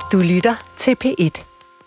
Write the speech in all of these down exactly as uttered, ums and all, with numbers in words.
Du lytter til P et.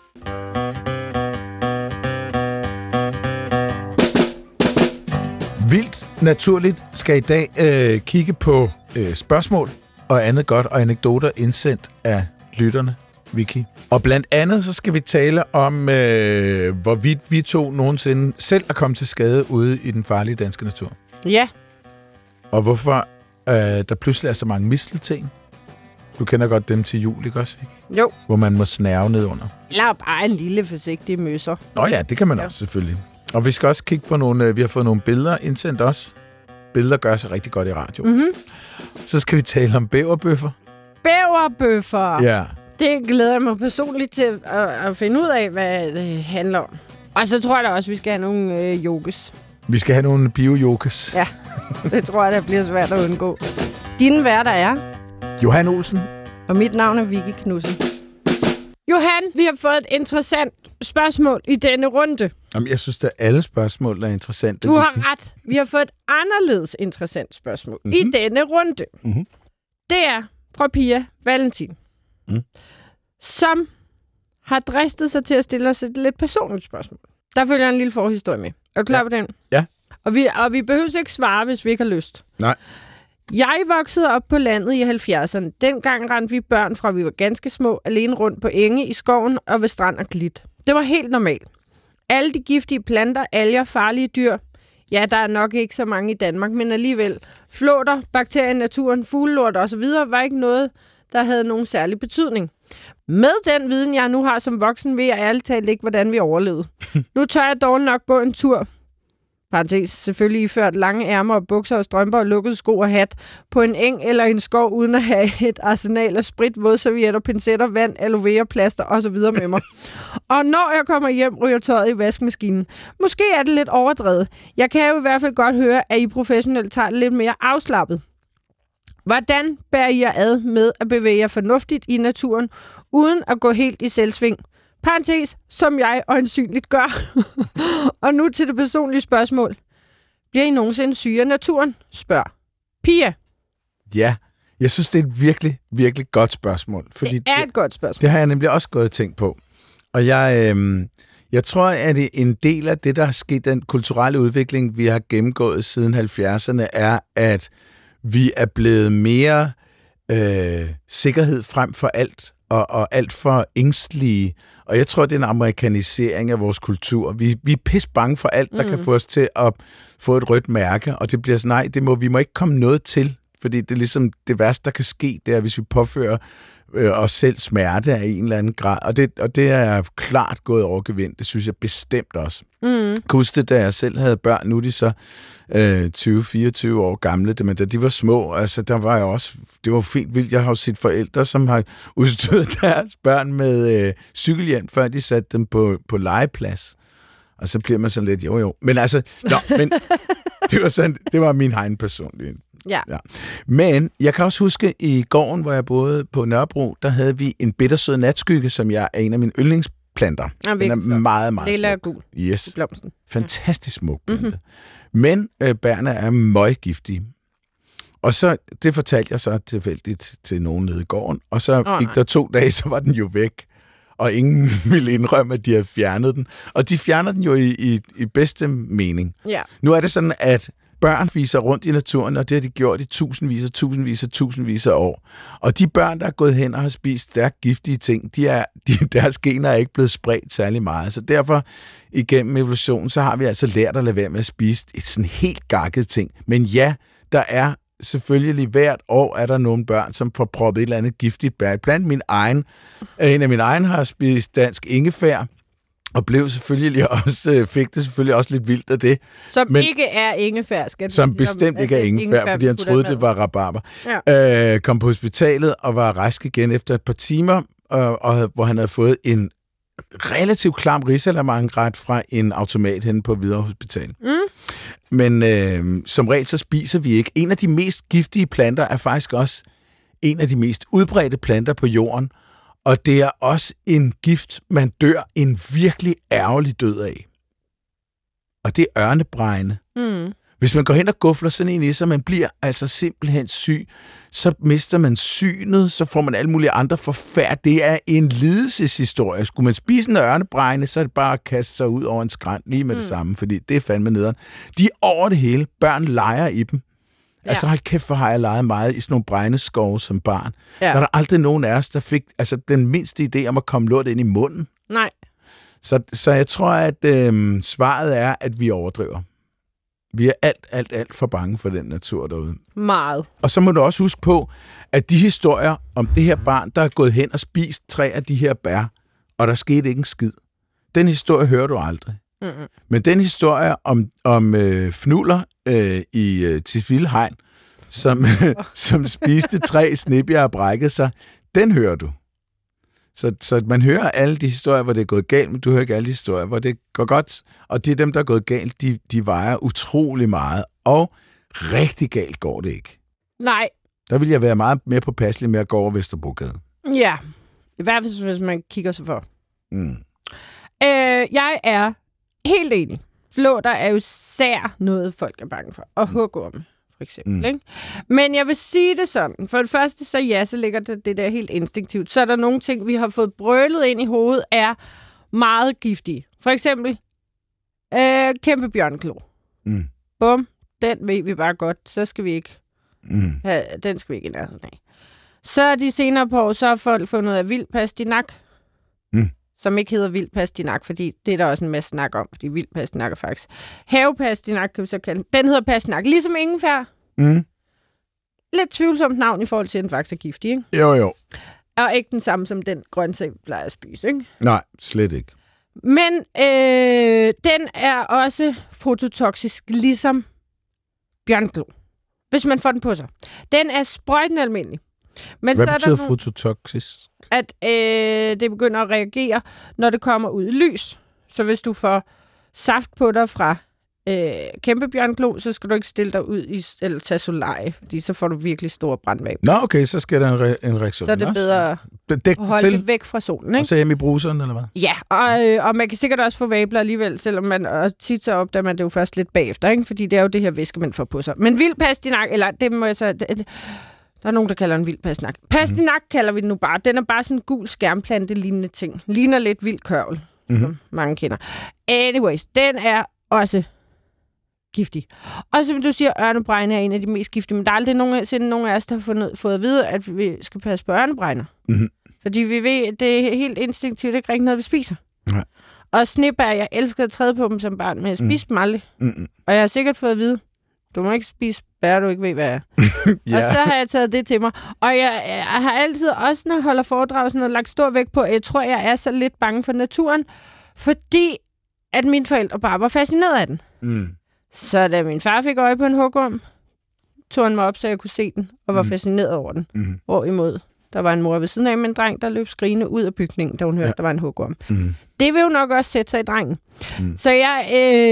Vildt Naturligt skal i dag øh, kigge på øh, spørgsmål og andet godt og anekdoter indsendt af lytterne, Vicky. Og blandt andet så skal vi tale om, øh, hvorvidt vi to nogensinde selv er kommet til skade ude i den farlige danske natur. Ja. Og hvorfor øh, der pludselig er så mange mistelten. Du kender godt dem til jul, ikke også, Vicky? Jo. Hvor man må snærve ned under. Eller bare en lille forsigtig møsser. Nå ja, det kan man ja. også selvfølgelig. Og vi skal også kigge på nogle, vi har fået nogle billeder indsendt også. Billeder gør sig rigtig godt i radio. Mm-hmm. Så skal vi tale om bæverbøffer. Bæverbøffer! Ja. Det glæder jeg mig personligt til at, at finde ud af, hvad det handler om. Og så tror jeg da også, at vi skal have nogle øh, yogis. Vi skal have nogle bio-yogis. Ja, det tror jeg, der bliver svært at undgå. Dine værter er... Johan Olsen. Og mit navn er Vicky Knudsen. Johan, vi har fået et interessant spørgsmål i denne runde. Jamen, jeg synes, at alle spørgsmål er interessante. Du har ret. Vi har fået et anderledes interessant spørgsmål mm-hmm. i denne runde. Mm-hmm. Det er fra Pia Valentin, mm. som har dristet sig til at stille os et lidt personligt spørgsmål. Der følger en lille forhistorie med. Er du klar ja. på den? Ja. Og vi, og vi behøver ikke svare, hvis vi ikke har lyst. Nej. Jeg voksede op på landet i halvfjerdserne. Dengang rendte vi børn fra, vi var ganske små, alene rundt på enge i skoven og ved strand og klit. Det var helt normalt. Alle de giftige planter, alger, farlige dyr. Ja, der er nok ikke så mange i Danmark, men alligevel. Flåter, bakterier i naturen, fuglelort osv. var ikke noget, der havde nogen særlig betydning. Med den viden, jeg nu har som voksen, ved jeg ærligt talt ikke, hvordan vi overlevede. Nu tør jeg dog nok gå en tur. Parenthes, selvfølgelig iført lange ærmer og bukser og strømper og lukkede sko og hat på en eng eller en skov, uden at have et arsenal af sprit, vådservietter, pincetter, vand, aloe vera, plaster osv. med mig. Og når jeg kommer hjem, ryger tøjet i vaskemaskinen. Måske er det lidt overdrevet. Jeg kan jo i hvert fald godt høre, at I professionelt tager det lidt mere afslappet. Hvordan bærer I jer ad med at bevæge jer fornuftigt i naturen, uden at gå helt i selvsving? Parenthes, som jeg øjensynligt gør. Og nu til det personlige spørgsmål. Bliver I nogensinde syge af naturen? Spørg Pia. Ja, jeg synes, det er et virkelig, virkelig godt spørgsmål. Fordi det er et godt spørgsmål. Det har jeg nemlig også gået og tænkt på. Og jeg, øh, jeg tror, at en del af det, der er sket, den kulturelle udvikling, vi har gennemgået siden halvfjerdserne, er, at vi er blevet mere øh, sikkerhed frem for alt, og, og alt for ængstlige. Og jeg tror, det er en amerikanisering af vores kultur. Vi, vi er pisse bange for alt, der mm. kan få os til at få et rødt mærke, og det bliver sådan, nej, det må, vi må ikke komme noget til, fordi det er ligesom det værste, der kan ske, det er, hvis vi påfører øh, os selv smerte af en eller anden grad. Og det, og det er klart gået over gevind, det synes jeg bestemt også. Mm. Jeg kan huske det, da jeg selv havde børn, nu er de så øh, tyve til fireogtyve år gamle, men da de var små, altså der var jeg også, det var fint vildt, jeg har jo set forældre, som har udstyret deres børn med øh, cykelhjelm, før de satte dem på, på legeplads. Og så bliver man sådan lidt, jo jo. Men altså, nå, men det var, sådan, det var min egen personlige. Ja. ja. Men jeg kan også huske, i gården, hvor jeg boede på Nørrebro, der havde vi en bittersød natskygge, som jeg er en af mine yndlingsplanter. Ja, den er meget, meget lilla smuk. og gul. Yes. Blomsten. Fantastisk smuk plante. Mm-hmm. Men øh, bærene er møggiftige. Og så, det fortalte jeg så tilfældigt til nogen nede i gården, og så oh, gik nej. der to dage, så var den jo væk. Og ingen ville indrømme, at de havde fjernet den. Og de fjerner den jo i, i, i bedste mening. Ja. Nu er det sådan, at børn viser rundt i naturen, og det har de gjort i tusindvis og tusindvis og tusindvis af år. Og de børn, der er gået hen og har spist stærkt giftige ting, de er, de, deres gener er ikke blevet spredt særlig meget. Så derfor, igennem evolutionen, så har vi altså lært at lade være med at spise et sådan helt gakket ting. Men ja, der er selvfølgelig hvert år, er der nogle børn, som får proppet et eller andet giftigt bær. Blandt min egen, en af mine egen har spist dansk ingefær, og blev selvfølgelig også, fik det selvfølgelig også lidt vildt af det. Som men, ikke er ingefær, skal Som det, bestemt ikke er ingefær, ingefær fordi han troede, det var rabarber. Ja. Øh, kom på hospitalet og var rask igen efter et par timer, og, og, hvor han havde fået en relativt klam risalamandret fra en automat henne på Hvidovre Hospital. Mm. Men øh, som regel så spiser vi ikke. En af de mest giftige planter er faktisk også en af de mest udbredte planter på jorden, og det er også en gift, man dør en virkelig ærgerlig død af. Og det er ørnebregne. Mm. Hvis man går hen og gufler sådan en i sig, man bliver altså simpelthen syg, så mister man synet, så får man alle mulige andre forfærd. Det er en lidelseshistorie. Skulle man spise en ørnebregne, så er det bare at kaste sig ud over en skrænt lige med mm. det samme, fordi det er fandme nederen. De er over det hele. Børn leger i dem. Ja. Altså hold kæft, hvor har jeg leget meget i sådan nogle bregneskove som barn. Ja. Der er der aldrig nogen af os, der fik altså, den mindste idé om at komme lort ind i munden. Nej. Så, så jeg tror, at øh, svaret er, at vi overdriver. Vi er alt, alt, alt for bange for den natur derude. Meget. Og så må du også huske på, at de historier om det her barn, der er gået hen og spist tre af de her bær, og der skete ikke en skid. Den historie hører du aldrig. Mm-hmm. Men den historie om, om øh, fnuller øh, i øh, Tisvildehegn, som, øh, som spiste tre snebjerg og brækkede sig, den hører du. Så, så man hører alle de historier, hvor det er gået galt, men du hører ikke alle de historier, hvor det går godt. Og det er dem, der er gået galt, de, de vejer utrolig meget. Og rigtig galt går det ikke. Nej. Der vil jeg være meget mere påpasselig med at gå over Vesterbrogade. Ja, i hvert fald hvis man kigger sig for. Mm. Øh, jeg er helt enig. Flåter er jo sær noget, folk er bange for. Og hugorme, for eksempel. Mm. Ikke? Men jeg vil sige det sådan. For det første, så ja, så ligger det, det der helt instinktivt. Så er der nogle ting, vi har fået brølet ind i hovedet, er meget giftige. For eksempel, øh, kæmpe bjørnklo. Mm. Bum, den ved vi bare godt. Så skal vi ikke mm. have, den skal vi ikke i nærheden af. Så de senere på år, så har folk fundet ud af vild pastinak. Mm. Som ikke hedder vild pastinak, fordi det er der også en masse snak om, fordi vild pastinak er faktisk havepastinak, kan vi så kalde den. Den hedder pastinak, ligesom ingefær. Mm. Lidt tvivlsomt navn i forhold til, at den faktisk er giftig, ikke? Jo, jo. Og ikke den samme som den grøntsag, vi plejer at spise, ikke? Nej, slet ikke. Men øh, den er også fototoksisk, ligesom bjørnklo, hvis man får den på sig. Den er sprøjtende almindelig. Men Hvad så er betyder der fototoksisk? At øh, det begynder at reagere, når det kommer ud i lys. Så hvis du får saft på dig fra øh, kæmpe bjørnklo, så skal du ikke stille dig ud i, eller tage solarie, fordi så får du virkelig store brandvaber. Nå, okay, så skal der en, re- en reaktion. Så er det bedre at holde til. det væk fra solen, ikke? Og så hjem i bruseren, eller hvad? Ja, og, øh, og man kan sikkert også få vabler alligevel, selvom man og tit så opdager man det jo først lidt bagefter, ikke? Fordi det er jo det her væske, man får på sig. Men vild pastinak, eller det må jeg så... Det, der er nogen, der kalder en vild pastinak. Pastinak mm. kalder vi den nu bare. Den er bare sådan en gul skærmplante-lignende ting. Ligner lidt vild kørvel, mm-hmm. som mange kender. Anyways, den er også giftig. Og som du siger, ørnebregne er en af de mest giftige, men der er aldrig nogensinde nogen af os, der har fundet, fået at vide, at vi skal passe på ørnebregner. Mm-hmm. Fordi vi ved, det er helt instinktivt ikke rigtig noget, vi spiser. Nej. Og snebær, jeg elskede at træde på dem som barn, men jeg spiste mm. dem aldrig. Mm-hmm. Og jeg har sikkert fået at vide, du må ikke spise bær, du ikke ved, hvad er. Ja. Og så har jeg taget det til mig. Og jeg, jeg har altid også, når jeg holder foredrag, sådan, lagt stor vægt på, at jeg tror, jeg er så lidt bange for naturen, fordi at mine forældre bare var fascineret af den. Mm. Så da min far fik øje på en hugorm, tog han mig op, så jeg kunne se den, og var mm. fascineret over den. Mm. Hvorimod, der var en mor ved siden af med en dreng, der løb skrigende ud af bygningen, da hun hørte, ja. Der var en hugorm. Mm. Det vil jo nok også sætte sig i drengen. Mm. Så jeg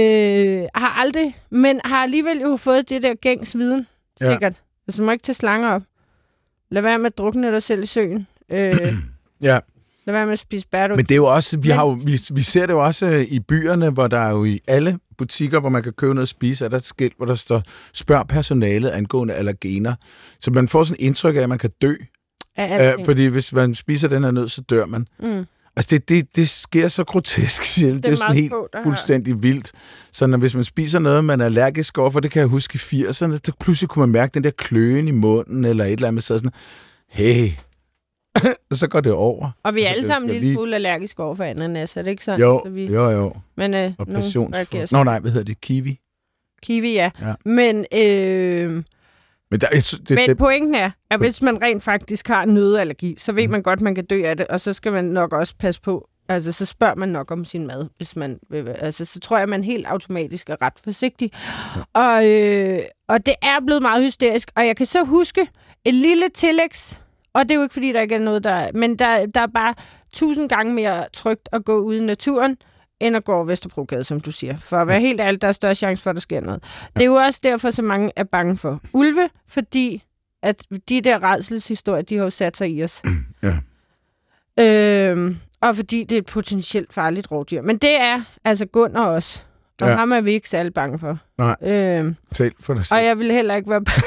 øh, har aldrig, men har alligevel jo fået det der gængs viden, sikkert. Ja. Altså, du må ikke tage slanger op. Lad være med at drukne dig selv i søen. Øh, ja. Lad være med at spise bær. Men det er jo også, vi, har jo, vi, vi ser det jo også i byerne, hvor der er jo i alle butikker, hvor man kan købe noget at spise, er der et skilt, hvor der står, spørg personalet angående allergener. Så man får sådan et indtryk af, at man kan dø. Æh, fordi hvis man spiser den her nød, så dør man. Mm. Altså, det, det, det sker så grotesk sjældent. Det, det er sådan helt på, fuldstændig vildt. Så når, hvis man spiser noget, man er allergisk overfor, det kan jeg huske i firserne, så pludselig kunne man mærke den der kløen i munden, eller et eller andet, så sådan, hey, og så går det over. Og vi er altså, alle sammen lidt lige... fuld allergiske overfor ananas, er det ikke sådan? Jo, så vi... jo, jo. Men, øh, og passionsfrugt. Nå nej, hvad hedder det? Kiwi? Kiwi, ja. ja. Men... Øh... Men, der, det, Men det, pointen er, at hvis man rent faktisk har nøddeallergi, så ved man godt, at man kan dø af det, og så skal man nok også passe på, altså så spørger man nok om sin mad, hvis man vil, altså så tror jeg, at man helt automatisk er ret forsigtig. Ja. Og, øh, og det er blevet meget hysterisk, og jeg kan så huske et lille tillægs, og det er jo ikke, fordi der ikke er noget, der men der, der er bare tusind gange mere trygt at gå ude i naturen, end at gå over Vesterbrogade, som du siger. For at være helt ærlig, der er større chance for, at der sker noget. Det er jo også derfor, så mange er bange for ulve, fordi at de der rædselshistorier, de har jo sat sig i os. Ja. Øhm, og fordi det er et potentielt farligt rovdyr. Men det er altså Gunnar også. Og ja. ham er vi ikke særlig bange for. Nej, øh, tal for dig selv. Og jeg vil heller ikke være bange.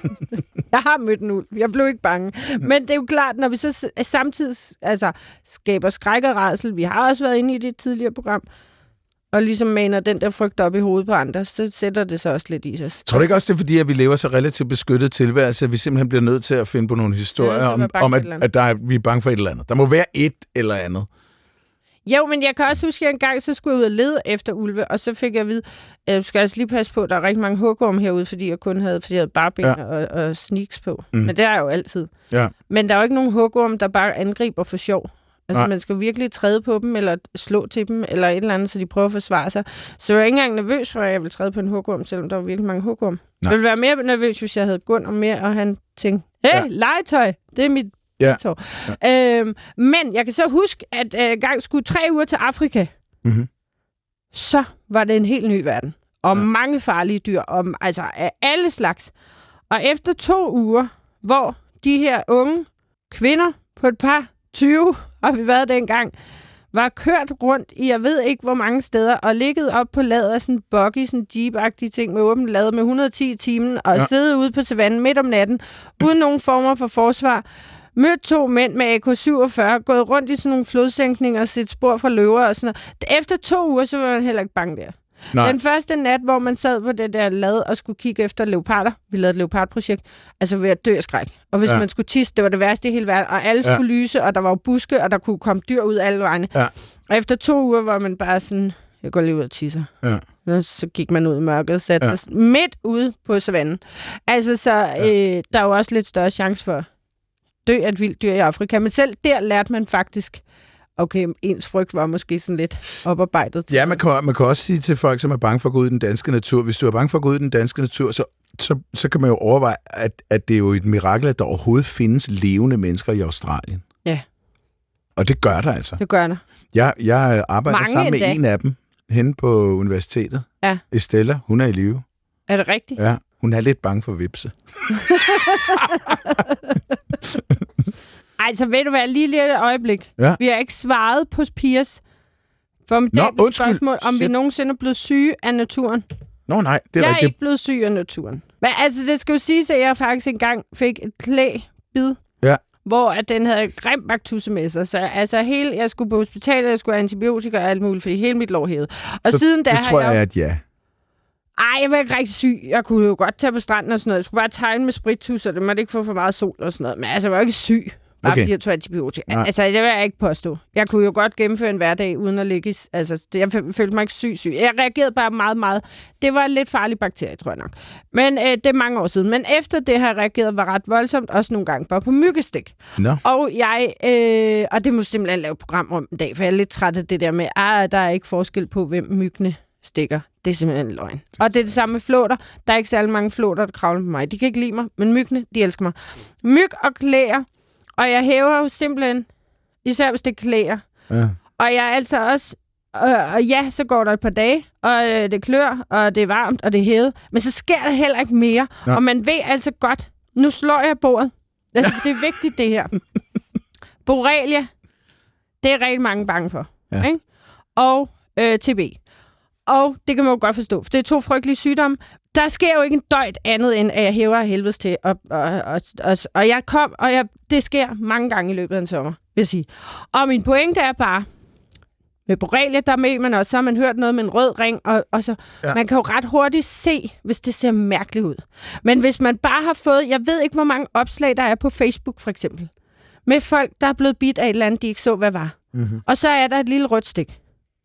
Jeg har mødt en ulv. Jeg blev ikke bange. Men det er jo klart, når vi så samtidig altså, skaber skræk og rædsel, vi har også været inde i det tidligere program, og ligesom maner den der frygt op i hovedet på andre, så sætter det sig også lidt i os. Tror du ikke også, det er fordi, at vi lever så relativt beskyttet tilværelse, at vi simpelthen bliver nødt til at finde på nogle historier ja, om, om at, at der er, vi er bange for et eller andet? Der må være et eller andet. Jo, men jeg kan også huske, at en gang så skulle jeg ud og lede efter ulve, og så fik jeg at vide, at jeg skal altså lige passe på, at der er rigtig mange hugorm herude, fordi jeg kun havde, fordi jeg havde barben ja. og, og sneaks på. Mm. Men det er jo altid. Ja. Men der er jo ikke nogen hugorm, der bare angriber for sjov. Altså, Nej. man skal virkelig træde på dem, eller slå til dem, eller et eller andet, så de prøver at forsvare sig. Så jeg var ikke engang nervøs for, at jeg ville træde på en hugorm, selvom der var virkelig mange hugorm. Jeg ville være mere nervøs, hvis jeg havde Gunnar med, og han tænkte, hey, ja. legetøj, det er mit ja. Ja. Øhm, men jeg kan så huske, at øh, gang skulle tre uger til Afrika, mm-hmm. så var det en helt ny verden. Og ja. mange farlige dyr, om, altså af alle slags. Og efter to uger, hvor de her unge kvinder på et par tyve, har vi været dengang, var kørt rundt i, jeg ved ikke hvor mange steder, og ligget op på ladet af sådan en buggy, sådan en jeep-agtige ting med åbent ladet med et hundrede og ti i timen, og ja. sidde ude på savannen midt om natten, uden nogen former for forsvar. Mødt to mænd med A K syvogfyrre, gået rundt i sådan nogle flodsænkninger og set spor fra løver og sådan noget. Efter to uger, så var man heller ikke bange der. Nej. Den første nat, hvor man sad på det der lad og skulle kigge efter leoparder, vi lavede et leopardprojekt, altså ved at dø af skræk. Og hvis ja. man skulle tisse, det var det værste i hele verden, og alle ja. skulle lyse, og der var jo buske, og der kunne komme dyr ud alle vegne. Ja. Og efter to uger var man bare sådan, jeg går lige ud og tisser. Ja. Og så gik man ud i mørket og satte ja. sig midt ude på savannen. Altså, så ja. øh, der er jo også lidt større chance for at dø af et vildt dyr i Afrika. Men selv der lærte man faktisk, okay, ens frygt var måske sådan lidt oparbejdet. Ja, man kan, man kan også sige til folk, som er bange for at gå ud i den danske natur, hvis du er bange for at gå ud i den danske natur, så, så, så kan man jo overveje, at, at det er jo et mirakel, at der overhovedet findes levende mennesker i Australien. Ja. Og det gør der altså. Det gør der. Jeg, jeg arbejder Mange sammen med endda. en af dem henne på universitetet. Ja. Estella, hun er i live. Er det rigtigt? Ja, hun er lidt bange for vipse. Ej, så ved du hvad, lige lidt et øjeblik. Ja. Vi har ikke svaret på Piers formidable spørgsmål, om Shit. vi nogensinde er blevet syge af naturen. Nå nej, det er Jeg rigtigt. er ikke blevet syg af naturen. Men altså, det skal jo siges, at jeg faktisk engang fik et klæbid, ja. hvor at den havde grim baktusse med sig. Så altså, hele, jeg skulle på hospitalet, jeg skulle have antibiotika og alt muligt, fordi hele mit lår hævede. Og så siden der det tror jeg... jeg, at ja. Ej, jeg var ikke rigtig syg. Jeg kunne jo godt tage på stranden og sådan noget. Jeg skulle bare tegne med sprittus, og det måtte ikke få for meget sol og sådan noget. Men altså, jeg var ikke syg. Bare okay. fordi jeg tog antibiotika. Nej. Altså, det vil jeg ikke påstå. Jeg kunne jo godt gennemføre en hverdag, uden at ligge i... Altså, jeg følte mig ikke syg syg. Jeg reagerede bare meget, meget... Det var en lidt farlig bakterie, tror jeg nok. Men øh, det er mange år siden. Men efter det har jeg reageret var ret voldsomt, også nogle gange bare på myggestik. No. Og jeg... Øh, og det må simpelthen lave et program om en dag, for jeg er lidt træt af det der med, at der er ikke forskel på, hvem myggene stikker. Det er simpelthen en løgn. Og det er det samme med flåter. Der er ikke særlig mange flåter, der kravler på mig. De kan ikke lide mig, men myggene, de elsker mig. Myg og klæder. Og jeg hæver jo simpelthen, især hvis det klæder. Ja. Og jeg er altså også, øh, og ja, så går der et par dage, og øh, det klør, og det er varmt, og det er hævet. Men så sker der heller ikke mere. Ja. Og man ved altså godt, nu slår jeg bordet. Altså, det er vigtigt, det her. Borrelia, det er rigtig mange bange for. Ja. Ikke? Og øh, T B. Og det kan man jo godt forstå, for det er to frygtelige sygdomme. Der sker jo ikke en døjt andet, end at jeg hæver af helvedes til. Og, og, og, og, og jeg kom, og jeg, det sker mange gange i løbet af en sommer, vil jeg sige. Og min pointe er bare, med borrelia, der med man også, så har man hørt noget med en rød ring, og, og så, ja. Man kan jo ret hurtigt se, hvis det ser mærkeligt ud. Men hvis man bare har fået, jeg ved ikke, hvor mange opslag, der er på Facebook, for eksempel, med folk, der er blevet bidt af et eller andet, de ikke så, hvad var. Mm-hmm. Og så er der et lille rødt stik.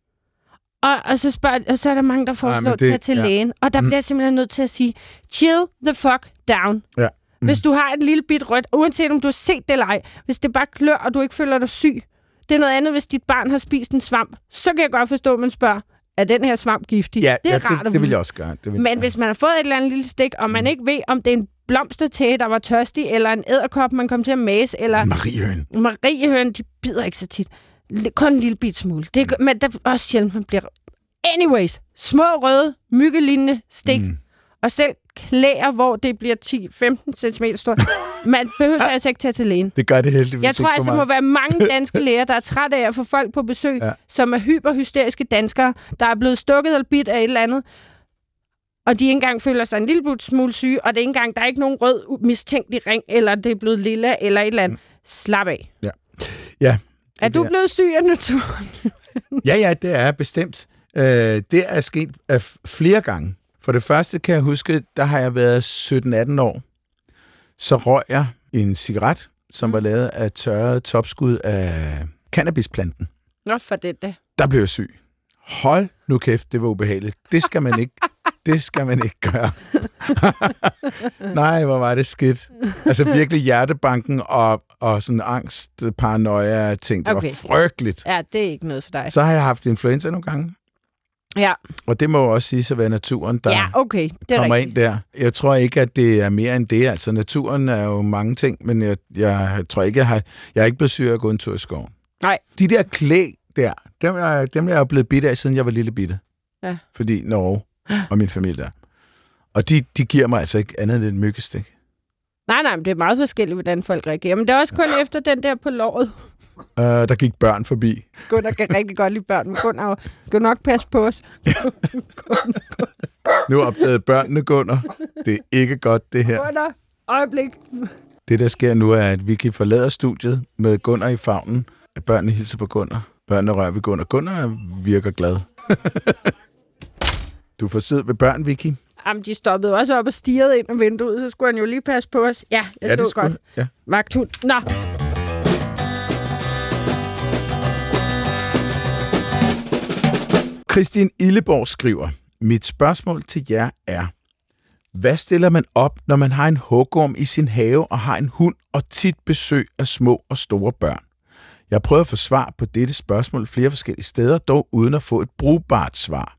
Og, og, så spørger, og så er der mange, der foreslår at tage til ja. lægen. Og der mm. bliver jeg simpelthen nødt til at sige, chill the fuck down. Ja. Mm. Hvis du har et lille bit rødt, uanset om du har set det eller ej, hvis det bare klør, og du ikke føler dig syg, det er noget andet, hvis dit barn har spist en svamp. Så kan jeg godt forstå, at man spørger, er den her svamp giftig? Ja, det er ja, rart det, det vil jeg også gøre. Det vil Men jeg. hvis man har fået et eller andet lille stik, og man mm. ikke ved, om det er en blomstertæge, der var tørstig, eller en edderkop, man kom til at mase, eller... Mariehøn. Mariehøn, de bider ikke så tit. Kun en lille bit smule. Det er, men der er også sjældent, man bliver... Anyways, små røde, myggelignende stik. Mm. Og selv klæder, hvor det bliver ti til femten centimeter stort. Man behøver altså ikke tage til lægen. Det gør det heldigvis Jeg tror altså, der må være mange danske læger, der er træt af at få folk på besøg, ja. som er hyperhysteriske danskere, der er blevet stukket eller bidt af et eller andet, og de ikke engang føler sig en lille smule syge, og det er ikke engang, der er ikke nogen rød mistænkelig ring, eller det er blevet lilla, eller et eller andet. Slap af. Ja. ja er du blevet syg af naturen? ja, ja, det er bestemt. Uh, det er sket uh, flere gange. For det første kan jeg huske, der har jeg været sytten atten år. Så røg jeg en cigaret, som var lavet af tørret topskud af cannabisplanten. Nå, for det da. Der blev jeg syg. Hold nu kæft, det var ubehageligt. Det skal man ikke, det skal man ikke gøre. Nej, hvor var det skidt. Altså virkelig hjertebanken og, og sådan angst, paranoia ting. Det okay. var frygteligt. Ja, det er ikke noget for dig. Så har jeg haft influenza nogle gange. Ja. Og det må jo også sige at være naturen, der ja, okay. det kommer rigtigt. ind der. Jeg tror ikke, at det er mere end det. Altså, naturen er jo mange ting, men jeg, jeg tror ikke, jeg har, jeg er ikke blevet syg af at gå en tur i skoven. Nej. De der klæ der, dem er, dem er jeg blevet bidt af, siden jeg var lille bitte. Ja. Fordi Norge og min familie der. Og de, de giver mig altså ikke andet end et myggestik. Nej, nej, men det er meget forskelligt, hvordan folk reagerer. Men det er også kun ja. efter den der på låret. Uh, der gik børn forbi. Gunnar kan rigtig godt lide børn, men Gunnar skal nok passe på os. Nu opdagede børnene, Gunnar. Det er ikke godt, det her. Gunnar, øjeblik. Det, der sker nu, er, at Vicky forlader studiet med Gunnar i favnen. At børnene hilser på Gunnar. Børnene rører ved Gunnar. Gunnar virker glad. Du får siddet ved børn, Vicky. Jamen, de stoppede også op og stirrede ind af vinduet, så skulle han jo lige passe på os. Ja, jeg ja, stod godt. Ja. Vagthund. Nå. Kristin Illeborg skriver, mit spørgsmål til jer er, hvad stiller man op, når man har en hugorm i sin have og har en hund og tit besøg af små og store børn? Jeg har prøvet at få svar på dette spørgsmål flere forskellige steder, dog uden at få et brugbart svar.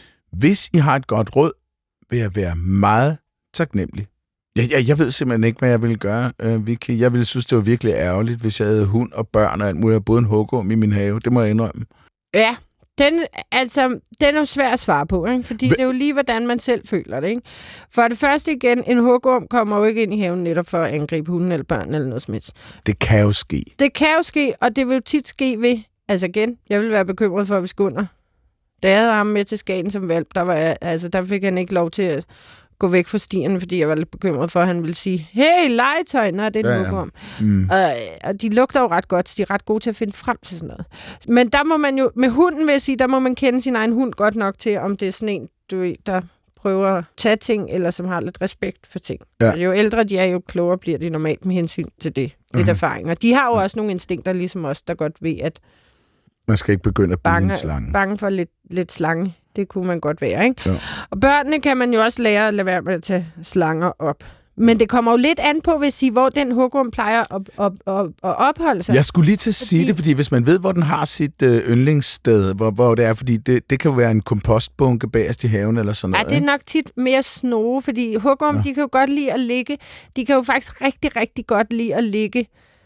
Hvis I har et godt råd, vil jeg være meget taknemmelig. Jeg, jeg, jeg ved simpelthen ikke, hvad jeg ville gøre, øh, Vicky. Jeg ville synes, det var virkelig ærgerligt, hvis jeg havde hund og børn og alt muligt, og både en hugorm i min have. Det må jeg indrømme. Ja. Den, altså, den er jo svær at svare på, ikke? Fordi Hva? det er jo lige, hvordan man selv føler det. Ikke? For det første igen, en hugorm kommer jo ikke ind i haven netop for at angribe hunden eller børn eller noget som helst. Det kan jo ske. Det kan jo ske, og det vil jo tit ske ved, altså igen, jeg vil være bekymret for, hvis Gunnar, da jeg havde ham med til Skagen som valp, der, var jeg, altså, der fik han ikke lov til at gå væk fra stierne, fordi jeg var lidt bekymret for, at han ville sige, hey, legetøj, nej, det er en ja, hugorm. Ja. Mm. Og, og de lugter jo ret godt, så de er ret gode til at finde frem til sådan noget. Men der må man jo, med hunden vil jeg sige, der må man kende sin egen hund godt nok til, om det er sådan en, du ved, der prøver at tage ting, eller som har lidt respekt for ting. Ja. Jo ældre de er, jo klogere bliver de normalt med hensyn til det. Lidt mm-hmm. erfaring. Og de har jo også nogle instinkter, ligesom os, der godt ved, at man skal ikke begynde at blive en slange. Bange for lidt, lidt slange. Det kunne man godt være, ikke? Ja. Og børnene kan man jo også lære at lade være med at tage slanger op. Men det kommer jo lidt an på, hvis I, hvor den hugorm plejer at, at, at, at opholde sig. Jeg skulle lige til at sige fordi... det, fordi hvis man ved, hvor den har sit øh, yndlingssted, hvor, hvor det er, fordi det, det kan jo være en kompostbunke bagerst i haven eller sådan noget. Ja, det er nok tit mere snoge, fordi hugorm, ja. de kan jo godt lide at ligge. De kan jo faktisk rigtig, rigtig godt lide at ligge,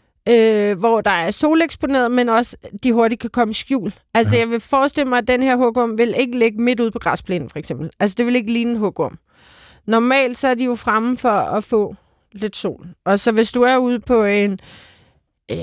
Øh, hvor der er soleksponeret, men også de hurtigt kan komme i skjul. Altså, ja. jeg vil forestille mig, at den her hugorm vil ikke ligge midt ude på græsplænen, for eksempel. Altså, det vil ikke ligne en hugorm. Normalt så er de jo fremme for at få lidt sol. Og så hvis du er ude på en øh,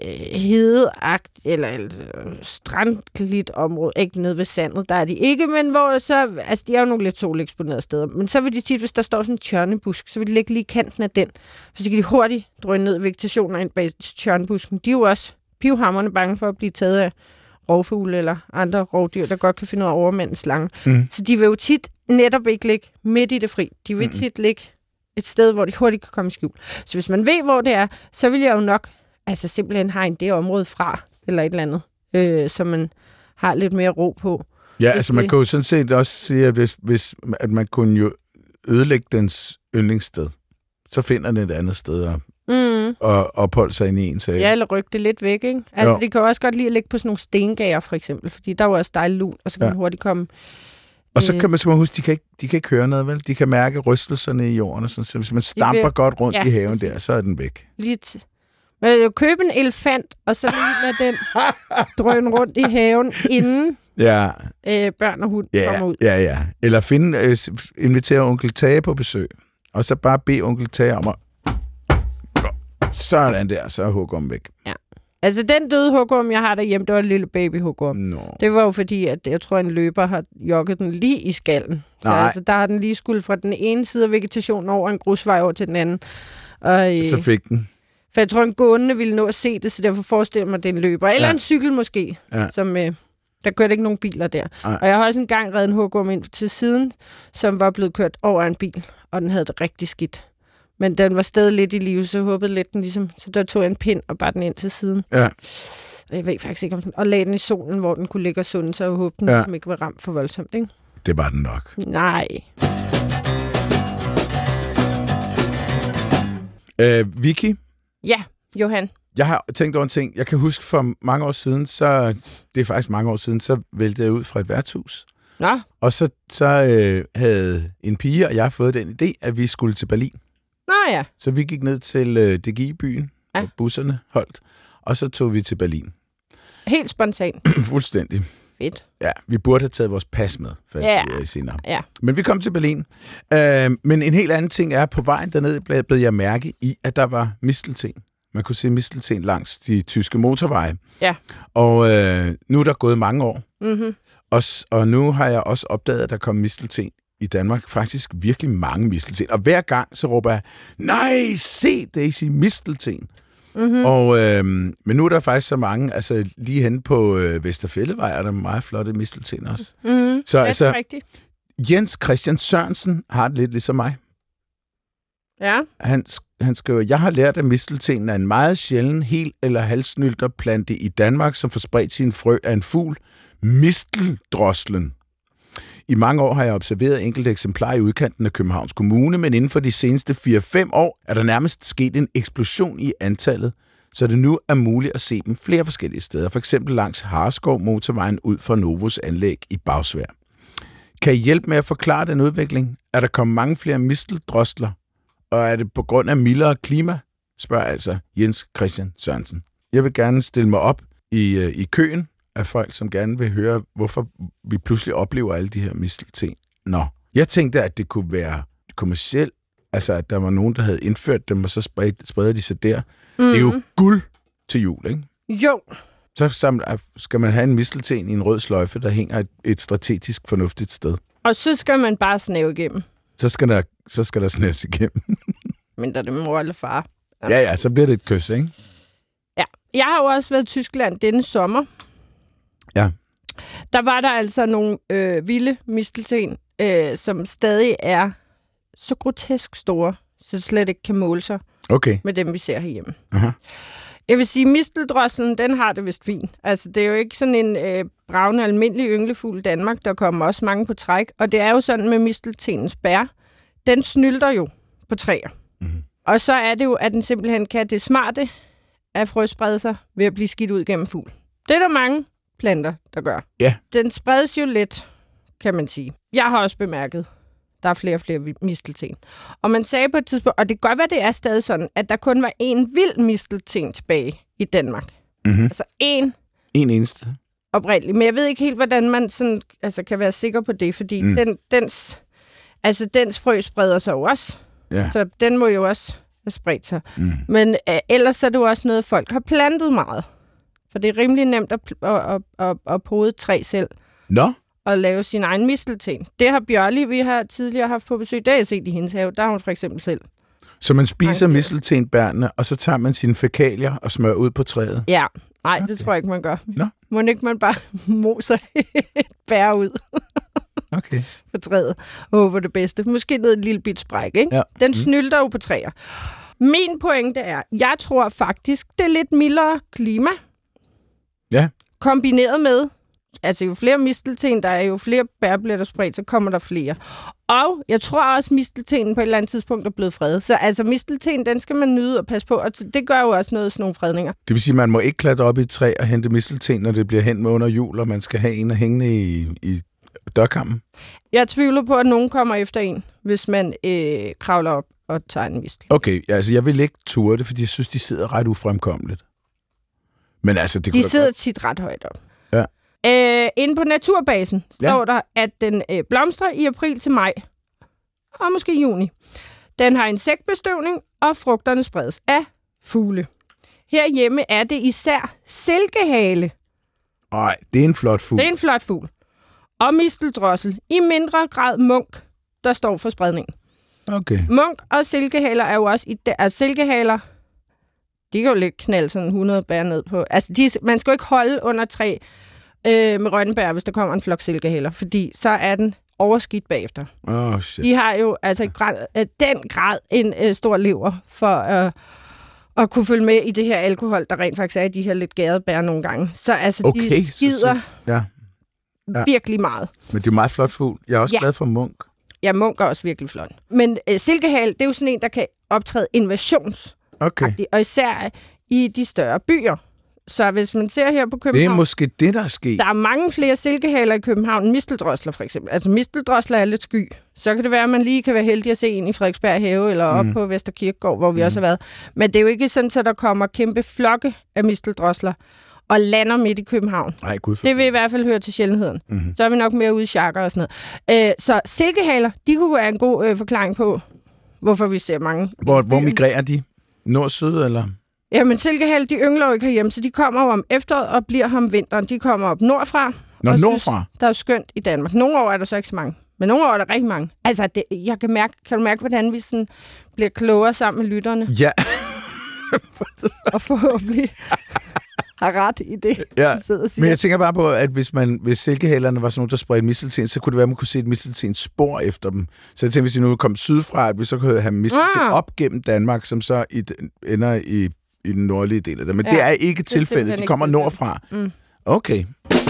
hedeagt eller et strandligt område, ikke nede ved sandet, der er de ikke, men hvor så, altså de er jo nogle lidt soleksponerede steder, men så vil de tit, hvis der står sådan en tjørnebusk, så vil de ligge lige i kanten af den, for så kan de hurtigt drøne ned vegetationen ind bag tjørnebusken. De er jo også pivhamrende bange for at blive taget af rovfugle eller andre rovdyr, der godt kan finde ud af overmandens slange. Mm. Så de vil jo tit netop ikke ligge midt i det fri. De vil mm. tit ligge et sted, hvor de hurtigt kan komme i skjul. Så hvis man ved, hvor det er, så vil jeg jo nok altså simpelthen hegne det område fra, eller et eller andet, øh, så man har lidt mere ro på. Ja, altså man kan jo sådan set også sige, at, hvis, hvis, at man kunne jo ødelægge dens yndlingssted, så finder den et andet sted og, mm. og opholde sig inde i en sag. Ja, eller rykke det lidt væk, ikke? Altså, jo. Det kan jo også godt lide at ligge på sådan nogle stengager, for eksempel, fordi der er jo også dejligt lun, og så kan ja. man hurtigt komme. Og så kan man, så man huske, de kan, ikke, de kan ikke høre noget, vel? De kan mærke rystelserne i jorden, og sådan, så hvis man stamper vil, godt rundt ja, i haven der, så er den væk. Lidt. Man vil jo købe en elefant, og så lige lade den drøne rundt i haven, inden Ja. Øh, børn og hund ja, kommer ud. Ja, ja. Eller finde, øh, invitere onkel Tage på besøg, og så bare bede onkel Tage om at... Sådan der, så er hugorm væk. Ja. Altså, den døde hugorm, jeg har derhjemme, det var en lille baby-hugorm. No. Det var jo fordi, at jeg tror, en løber har jogget den lige i skallen. Så Nej. altså, der har den lige skulle fra den ene side af vegetationen over en grusvej over til den anden. Og, øh, så fik den. For jeg tror, en gående ville nå at se det, så derfor forestiller mig, at det er en løber. Eller ja. en cykel måske, ja. som... Øh, der kørte ikke nogen biler der. Ej. Og jeg har også engang reddet en hugorm ind til siden, som var blevet kørt over en bil, og den havde det rigtig skidt. Men den var stadig lidt i live, så jeg håbede lidt den ligesom... Så der tog jeg en pind og bare den ind til siden. Ja. Jeg ved faktisk ikke om den... Og lagde den i solen, hvor den kunne ligge og sunde, så jeg håbede, den ja. ligesom ikke var ramt for voldsomt, ikke? Det var den nok. Nej. Øh, Vicky? Ja, Johan. Jeg har tænkt over en ting. Jeg kan huske for mange år siden, så... Det er faktisk mange år siden, så væltede jeg ud fra et værtshus. Nå. Og så, så øh, havde en pige og jeg fået den idé, at vi skulle til Berlin. Nå ja. Så vi gik ned til øh, D G I-byen, ja. Og busserne holdt, og så tog vi til Berlin. Helt spontant. Fuldstændig. Fedt. Ja, vi burde have taget vores pas med, for ja. jeg senere. Ja. Men vi kom til Berlin. Øh, men en helt anden ting er, på vejen dernede blev jeg mærke i, at der var mistelten. Man kunne se mistelten langs de tyske motorveje. Ja. Og øh, nu er der gået mange år. Mm-hmm. Og, og nu har jeg også opdaget, at der kom mistelten i Danmark. Faktisk virkelig mange mistelten. Og hver gang så råber jeg, nej, se Daisy, mistelten. Mm-hmm. Og, øh, men nu er der faktisk så mange, altså lige henne på øh, Vesterfællevej er der meget flotte mistelten også. Mm-hmm. Så det er altså, rigtigt. Jens Christian Sørensen har det lidt ligesom mig. Ja. Han, han skriver, jeg har lært, at misteltenen er en meget sjælden hel- eller halvsnylterplante i Danmark, som får spredt sin frø af en fugl, misteldroslen. I mange år har jeg observeret enkelte eksemplarer i udkanten af Københavns Kommune, men inden for de seneste fire fem år er der nærmest sket en eksplosion i antallet, så det nu er muligt at se dem flere forskellige steder, f.eks. langs Harskov motorvejen ud fra Novos anlæg i Bagsvær. Kan I hjælpe med at forklare den udvikling? Er der kommet mange flere misteldrosler? Og er det på grund af mildere klima? Spørger altså Jens Christian Sørensen. Jeg vil gerne stille mig op i, i køen af folk, som gerne vil høre, hvorfor vi pludselig oplever alle de her mistelten. Nå, jeg tænkte, at det kunne være kommercielt, altså at der var nogen, der havde indført dem, og så spred, spreder de sig der. Mm-hmm. Det er jo guld til jul, ikke? Jo. Så skal man have en mistelten i en rød sløjfe, der hænger et, et strategisk fornuftigt sted. Og så skal man bare snæve igennem. Så skal der, så skal der snæves igennem. Men der er det mor eller far. Ja. ja, ja, så bliver det et kys, ikke? Ja. Jeg har jo også været i Tyskland denne sommer. Ja. Der var der altså nogle øh, vilde mistelten, øh, som stadig er så grotesk store, så slet ikke kan måle sig okay. med dem, vi ser herhjemme. Aha. Jeg vil sige, misteldroslen, den har det vist fint. Altså, det er jo ikke sådan en øh, bravende, almindelig ynglefugl i Danmark. Der kommer også mange på træk. Og det er jo sådan med misteltenens bær. Den snylter jo på træer. Mm-hmm. Og så er det jo, at den simpelthen kan det smarte at frø sprede sig ved at blive skidt ud gennem fugl. Det er der mange planter, der gør. Ja. Den spredes jo lidt, kan man sige. Jeg har også bemærket, der er flere og flere mistelten. Og man sagde på et tidspunkt, og det kan godt være, det er stadig sådan, at der kun var én vild mistelten tilbage i Danmark. Mm-hmm. Altså én. En eneste. Oprindeligt. Men jeg ved ikke helt, hvordan man sådan, altså, kan være sikker på det, fordi mm. den, dens, altså, dens frø spreder sig jo også. Ja. Så den må jo også have spredt sig. Mm. Men øh, ellers er det jo også noget, folk har plantet meget. For det er rimelig nemt at, at, at, at, at pode et træ selv. Nå? Og lave sin egen mistelten. Det har Bjørli, vi har tidligere haft på besøg, det har jeg set i hendes have. Der har hun for eksempel selv. Så man spiser misteltenbærene, og så tager man sine fækalier og smører ud på træet? Ja. Nej, okay. Det tror jeg ikke, man gør. Nå? Må ikke man bare moser et bær ud okay. på træet og håber det bedste. Måske ned et lille bit spræk, ikke? Ja. Den snylter jo på træer. Min pointe er, jeg tror faktisk, det er lidt mildere klima. Ja. Kombineret med, altså jo flere mistelten der er, jo flere bær bliver der spredt, så kommer der flere. Og jeg tror også, misteltenen på et eller andet tidspunkt er blevet fredet. Så altså mistelten, den skal man nyde og passe på, og det gør jo også noget sådan nogle fredninger. Det vil sige, at man må ikke klatre op i et træ og hente mistelten, når det bliver hen med under jul, og man skal have en af hængende i, i dørkammen? Jeg tvivler på, at nogen kommer efter en, hvis man øh, kravler op og tager en mistel. Okay, altså jeg vil ikke ture det, fordi jeg synes, de sidder ret ufremkommeligt. Men altså, det de sidder godt... tit ret højt op. Ja. Øh, inde på Naturbasen står Ja. der, at den øh, blomstrer i april til maj. Og måske juni. Den har insektbestøvning, og frugterne spredes af fugle. Herhjemme er det især silkehale. Ej, det er en flot fugl. Det er en flot fugl. Og misteldrossel. I mindre grad munk, der står for spredningen. Okay. Munk og silkehaler er jo også... I de, altså silkehaler, de kan jo lidt knalde sådan hundrede bær ned på. Altså, de, man skal jo ikke holde under træ øh, med rønnebær, hvis der kommer en flok silkehaler, fordi så er den overskidt bagefter. Oh, shit. De har jo altså i grad, øh, den grad en øh, stor lever for øh, at kunne følge med i det her alkohol, der rent faktisk er i de her lidt gærede bær nogle gange. Så altså, Okay, de så- skider så- Ja. Ja. virkelig meget. Men det er en meget flot fugl. Jeg er også Ja. glad for munk. Ja, munk er også virkelig flot. Men øh, silkehal, det er jo sådan en, der kan optræde invasions. Okay. Og især i de større byer. Så hvis man ser her på Det er København, måske det, der er sket. der er mange flere silkehaler i København end misteldrosler for eksempel. Altså misteldrosler er lidt sky. Så kan det være, at man lige kan være heldig at se en i Frederiksberg Have eller op mm. på Vesterkirkegård, hvor vi mm. også har været. Men det er jo ikke sådan, at der kommer kæmpe flokke af misteldrosler og lander midt i København. Nej, gud for Det vil i hvert fald høre til sjældenheden. Mhm. Så er vi nok mere ude i chakker og sådan noget. Øh, så silkehaler, de kunne være en god øh, forklaring på, hvorfor vi ser mange. Hvor, hvor migrerer de? Nord-syd, eller? Jamen, silkehaler, de yngler jo ikke herhjemme, så de kommer jo om efteråret og bliver her om vinteren. De kommer op nordfra. Nå, og nordfra? Synes, der er jo skønt i Danmark. Nogle år er der så ikke så mange, men nogle år er der rigtig mange. Altså, det, jeg kan mærke, kan du mærke, hvordan vi sådan bliver klogere sammen med lytterne, Ja. og forhåbentlig har ret i det, Ja. de sidder og siger. Men jeg tænker bare på, at hvis, man, hvis silkehalerne var sådan nogle, der spredte mistelten, så kunne det være, at man kunne se et misteltens spor efter dem. Så jeg tænker, hvis de nu kom sydfra, at vi så kunne have mistelten Ah. op gennem Danmark, som så i, den- ender i, i den nordlige del af det. Men Ja, det er ikke tilfældet. simpelthen De ikke kommer tilfældet. nordfra. Mm. Okay.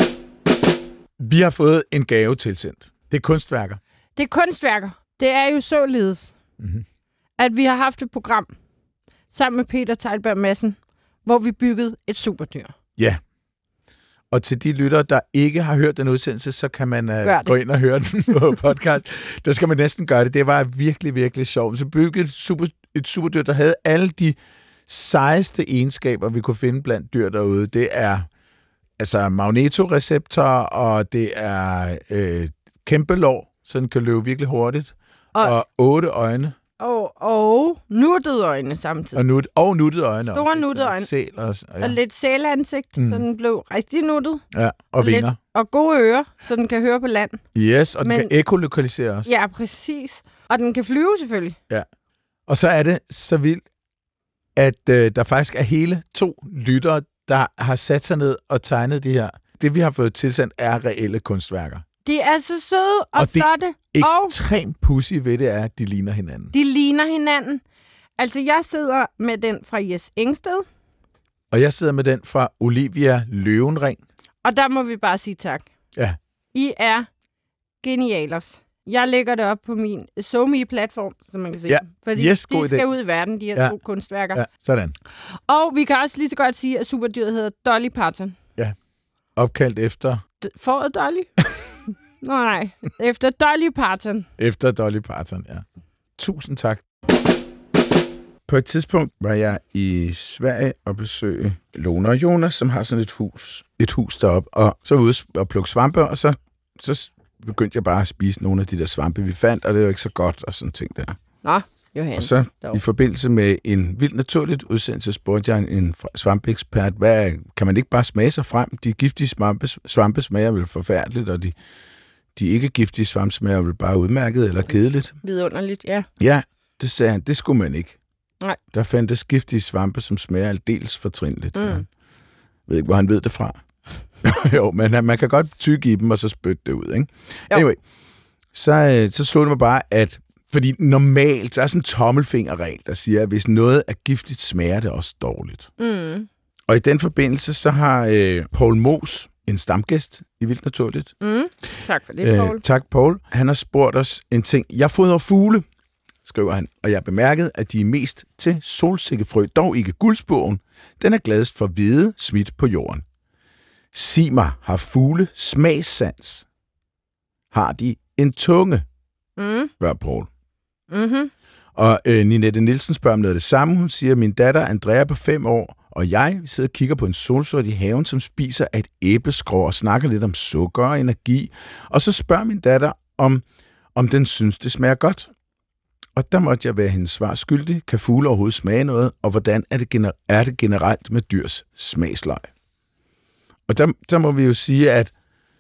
Vi har fået en gave tilsendt. Det er kunstværker. Det er kunstværker. Det er jo således, Mhm. at vi har haft et program sammen med Peter Teilberg Madsen, hvor vi byggede et superdyr. Ja. Og til de lyttere, der ikke har hørt den udsendelse, så kan man uh, gå ind og høre den på podcast. Der skal man næsten gøre det. Det var virkelig, virkelig sjovt. Så byggede et, super, et superdyr, der havde alle de sejeste egenskaber, vi kunne finde blandt dyr derude. Det er altså magnetoreceptorer, og det er øh, kæmpe lår, så den kan løbe virkelig hurtigt. Og, Og- og otte øjne. Og, og nuttede øjne samtidig. Og, nut, og nuttede øjne Store også. ikke? nuttede Så øjne. Sæl og, og, ja. Og lidt sælansigt, mm. så den blev rigtig nuttet. ja, og lidt, vinger. og gode ører, så den kan høre på land. Yes, og den Men- kan ekolokalisere os. Ja, præcis. Og den kan flyve selvfølgelig. Og så er det så vildt, at øh, der faktisk er hele to lyttere, der har sat sig ned og tegnet de her. Det, vi har fået tilsendt, er reelle kunstværker. De er så søde og, Og det- flotte, og Ekstremt pussy ved det er, at de ligner hinanden. de ligner hinanden. Altså, jeg sidder med den fra Jes Engsted, Og jeg sidder med den fra Olivia Løvenring. og der må vi bare sige tak. Ja. I er genialers. Jeg lægger det op på min SoMe-platform, som man kan se. Ja. Fordi Yes, god de skal idé. ud i verden, de her Ja. to kunstværker. Ja, sådan. Og vi kan også lige så godt sige, at superdyret hedder Dolly Parton. Opkaldt efter, D- Fåret Dolly? Nå nej, efter Dolly Parton. efter Dolly Parton, ja. Tusind tak. På et tidspunkt var jeg i Sverige og besøgte Lone og Jonas, som har sådan et hus, et hus deroppe. Og så var jeg ude og plukke svampe, og så, så begyndte jeg bare at spise nogle af de der svampe, vi fandt, og det var ikke så godt og sådan ting der. Nå, Johan. Og så dog. i forbindelse med en vildt naturligt udsendelse, spurgte jeg en svampeekspert, hvad, kan man ikke bare smage sig frem? De giftige svampe, svampe smager vel forfærdeligt, og de, de ikke giftige svampe smager vel bare udmærket eller kedeligt. Vidunderligt, ja. Ja, det sagde han, det skulle man ikke. Nej. Der fandtes giftige svampe, som smager aldeles fortrinligt. Mm. Jeg ved ikke, hvor han ved det fra. Jo, men han- man kan godt tygge i dem, og så spytte det ud, ikke? Jo. Anyway, så, øh, så slog det mig bare, at fordi normalt, så er sådan en tommelfingerregel, der siger, at hvis noget er giftigt, smager det også dårligt. Mm. Og i den forbindelse, så har øh, Poul Moos, en stamgæst i Vildt Naturligt. Mm. Tak for det, Poul. Øh, tak, Poul. Han har spurgt os en ting. Jeg fodrer fugle, skriver han, og jeg bemærkede, at de er mest til solsikkefrø, dog ikke guldspurven. Den er gladest for hvide smidt på jorden. Sig mig, har fugle smagssans? Har de en tunge? Mm. Spørger Poul. Mm-hmm. Og øh, Ninette Nielsen spørger om noget af det samme. Hun siger, at min datter Andrea på fem år og jeg sidder og kigger på en solsort i haven, som spiser af et æbleskrå og snakker lidt om sukker og energi. Og så spørger min datter, om, om den synes, det smager godt. Og der måtte jeg være hendes svar skyldig. Kan fugle overhovedet smage noget? Og hvordan er det, gener- er det generelt med dyrs smagsløg? Og der, der må vi jo sige, at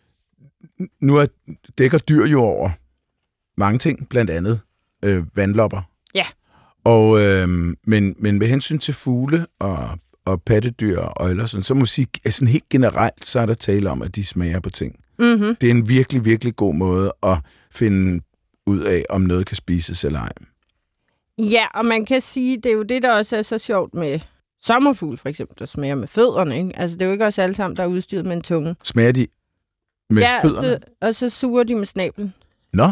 nu er, dækker dyr jo over mange ting, blandt andet øh, vandlopper. Ja. Og, øh, men, men med hensyn til fugle og, og pattedyr og øjler, sådan, så må jeg sige, at sådan helt generelt, så er der tale om, at de smager på ting. Mm-hmm. Det er en virkelig, virkelig god måde at finde ud af, om noget kan spises eller ej. Ja, og man kan sige, det er jo det, der også er så sjovt med sommerfugl, for eksempel, der smager med fødderne, ikke? Altså, det er jo ikke også alle sammen, der er udstyret med en tunge. Smager de med ja, fødderne? Ja, og så suger de med snablen. Nå?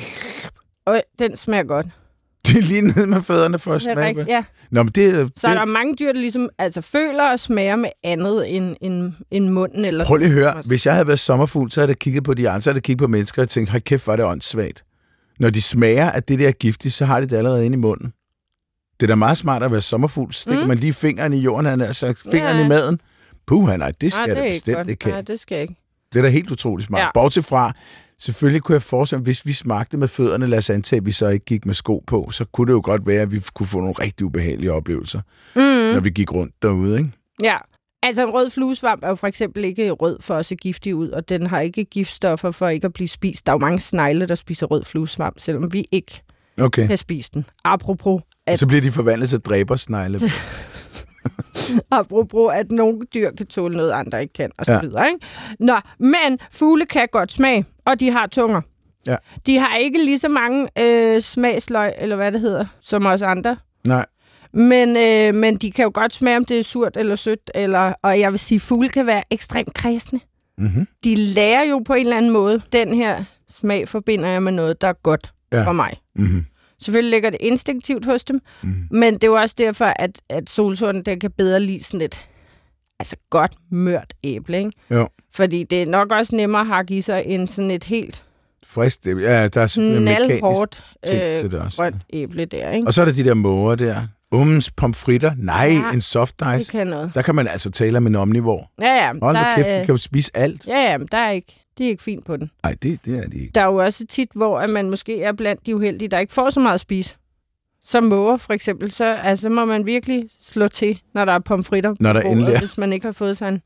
Og den smager godt. De er lige nede med fødderne for at det er smage. rigtigt, ja. Nå, men det, så det... er der mange dyr, der ligesom altså, føler og smager med andet end, end, end munden. Eller Prøv lige at høre. Hvis jeg havde været sommerfugl, så havde jeg kigget på de andre, så havde jeg kigget på mennesker og tænkt, hold kæft, hvor er det åndssvagt. Når de smager af det der giftigt, så har de det allerede inde i munden. Det er da meget smart at være sommerfugl. Stikker mm. man lige fingeren i jorden, han er så fingeren ja. i maden. Puh, nej, det skal nej, det bestemt ikke. Nej, det skal ikke. Det er da helt utroligt smart. Ja. Bortset fra, selvfølgelig kunne jeg forestille mig, hvis vi smagte med fødderne, lad os antage, at vi så ikke gik med sko på, så kunne det jo godt være, at vi kunne få nogle rigtig ubehagelige oplevelser, mm. når vi gik rundt derude, ikke? Ja, altså en rød fluesvamp er jo for eksempel ikke rød for at se giftig ud, og den har ikke giftstoffer for ikke at blive spist. Der er jo mange snegle, der spiser rød fluesvamp, selvom vi ikke okay. kan spise den. Apropos... At... Så bliver de forvandlet til dræbersnegle. Apropos, at nogle dyr kan tåle noget, andre ikke kan, og så ja. videre, ikke? Nå, men fugle kan godt smage, og de har tunger. Ja. De har ikke lige så mange øh, smagsløg, eller hvad det hedder, som os andre. Nej. Men, øh, men de kan jo godt smage, om det er surt eller sødt, eller, og jeg vil sige, fugle kan være ekstremt kredsende. Mm-hmm. De lærer jo på en eller anden måde, den her smag forbinder jeg med noget, der er godt ja. for mig. Mm-hmm. Selvfølgelig ligger det instinktivt hos dem, mm. men det er jo også derfor, at, at solsorten den kan bedre lide sådan et altså godt mørt æble, ikke? Jo. Fordi det er nok også nemmere at hakke i sig end sådan et helt frisk æble. Ja, der er sådan knaldhårdt øh, grønt æble der, ikke? Og så er der de der måger der. Ums pomfritter. Nej, ja, en soft ice. Det kan noget. Der kan man altså tale om en omnivor. Ja, ja. Hold da kæft, de kan jo spise alt. Ja, ja, men der er ikke... Det er ikke fint på den. Nej, det, det er de ikke. Der er jo også tit, hvor at man måske er blandt de uheldige, der ikke får så meget at spise. Som måger for eksempel, så altså, må man virkelig slå til, når der er pomfritter når der på bordet, hvis man ikke har fået sig en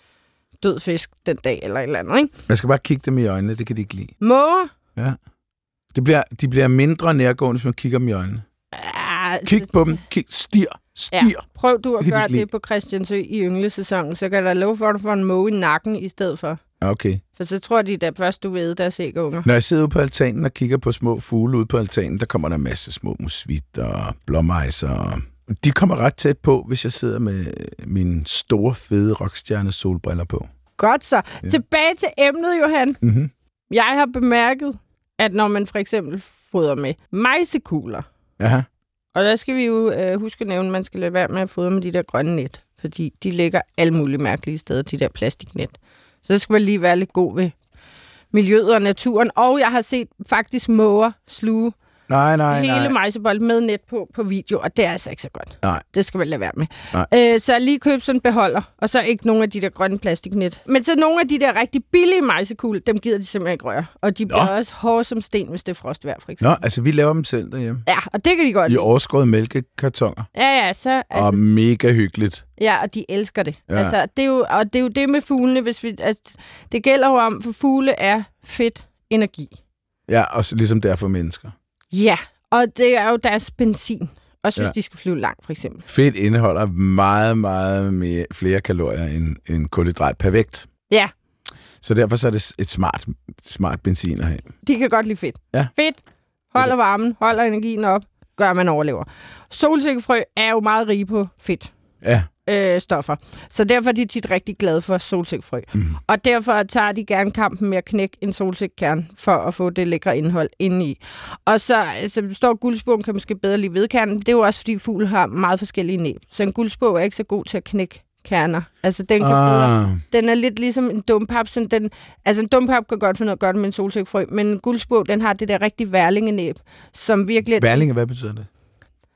død fisk den dag eller et eller andet, ikke? Man skal bare kigge dem i øjnene, det kan de ikke lide. Måger? Ja. Det bliver, de bliver mindre nærgående, hvis man kigger dem i øjnene. Ja, Kig på dem. Kig. Stir. Stir. Ja. Prøv du at gøre det lide. på Christiansø i ynglesæsonen, så kan der love for, at du får en måge i nakken i stedet for. Okay. For så tror de, da først du ved, deres ægunger. Når jeg sidder ude på altanen og kigger på små fugle ude på altanen, der kommer der en masse små musvit og blåmejser. De kommer ret tæt på, hvis jeg sidder med mine store, fede rockstjerne solbriller på. Godt så. Ja. Tilbage til emnet, Johan. Mm-hmm. Jeg har bemærket, at når man for eksempel fodrer med mejsekugler, Aha. og der skal vi jo øh, huske at nævne, at man skal lade være med at fodre med de der grønne net, fordi de ligger alle mulige mærkelige steder, de der plastiknet. Så det skal man lige være lidt god ved miljøet og naturen. Og jeg har set faktisk måger sluge nej, nej, hele nej. mejsebold med net på på video, og det er altså ikke så godt. Nej. Det skal man lade være med. Øh, så lige køb sådan en beholder, og så ikke nogen af de der grønne plastiknet. Men så nogle af de der rigtig billige mejsekugler, dem gider de simpelthen ikke røre. Og de bliver Nå. også hårde som sten, hvis det er frostvejr, for eksempel. Nå, altså vi laver dem selv derhjemme. Ja, og det kan de godt I overskåret mælkekartoner. Ja, ja, så... Altså, og mega hyggeligt. Ja, og de elsker det. Ja. Altså, det er jo, og det er jo det med fuglene, hvis vi... Altså, det gælder jo om, for fugle er fedt energi. Ja, og så ligesom det er for mennesker. Ja, og det er jo deres benzin. Også hvis ja. de skal flyve langt, for eksempel. Fedt indeholder meget, meget mere, flere kalorier end, end kulhydrat per vægt. Ja. Så derfor så er det et smart, smart benzin at have. De kan godt lide fedt. Ja. Fedt. Holder varmen, holder energien op, gør man overlever. Solsikkefrø er jo meget rige på fedt. Ja. Øh, stoffer. Så derfor er de tit rigtig glade for solsikkefrø. Mm. Og derfor tager de gerne kampen med at knække en solsikkekern for at få det lækre indhold indeni. Og så, altså, der står guldspåen kan måske bedre lide vedkernen. Det er jo også, fordi fugle har meget forskellige næb. Så en guldspå er ikke så god til at knække kerner. Altså, den kan ah. bedre. Den er lidt ligesom en dumpap. Sådan den, altså, en dumpap kan godt finde noget godt med en solsikkefrø, men en guldspå, den har det der rigtig værlingenæb, som virkelig... Værlinge, hvad betyder det?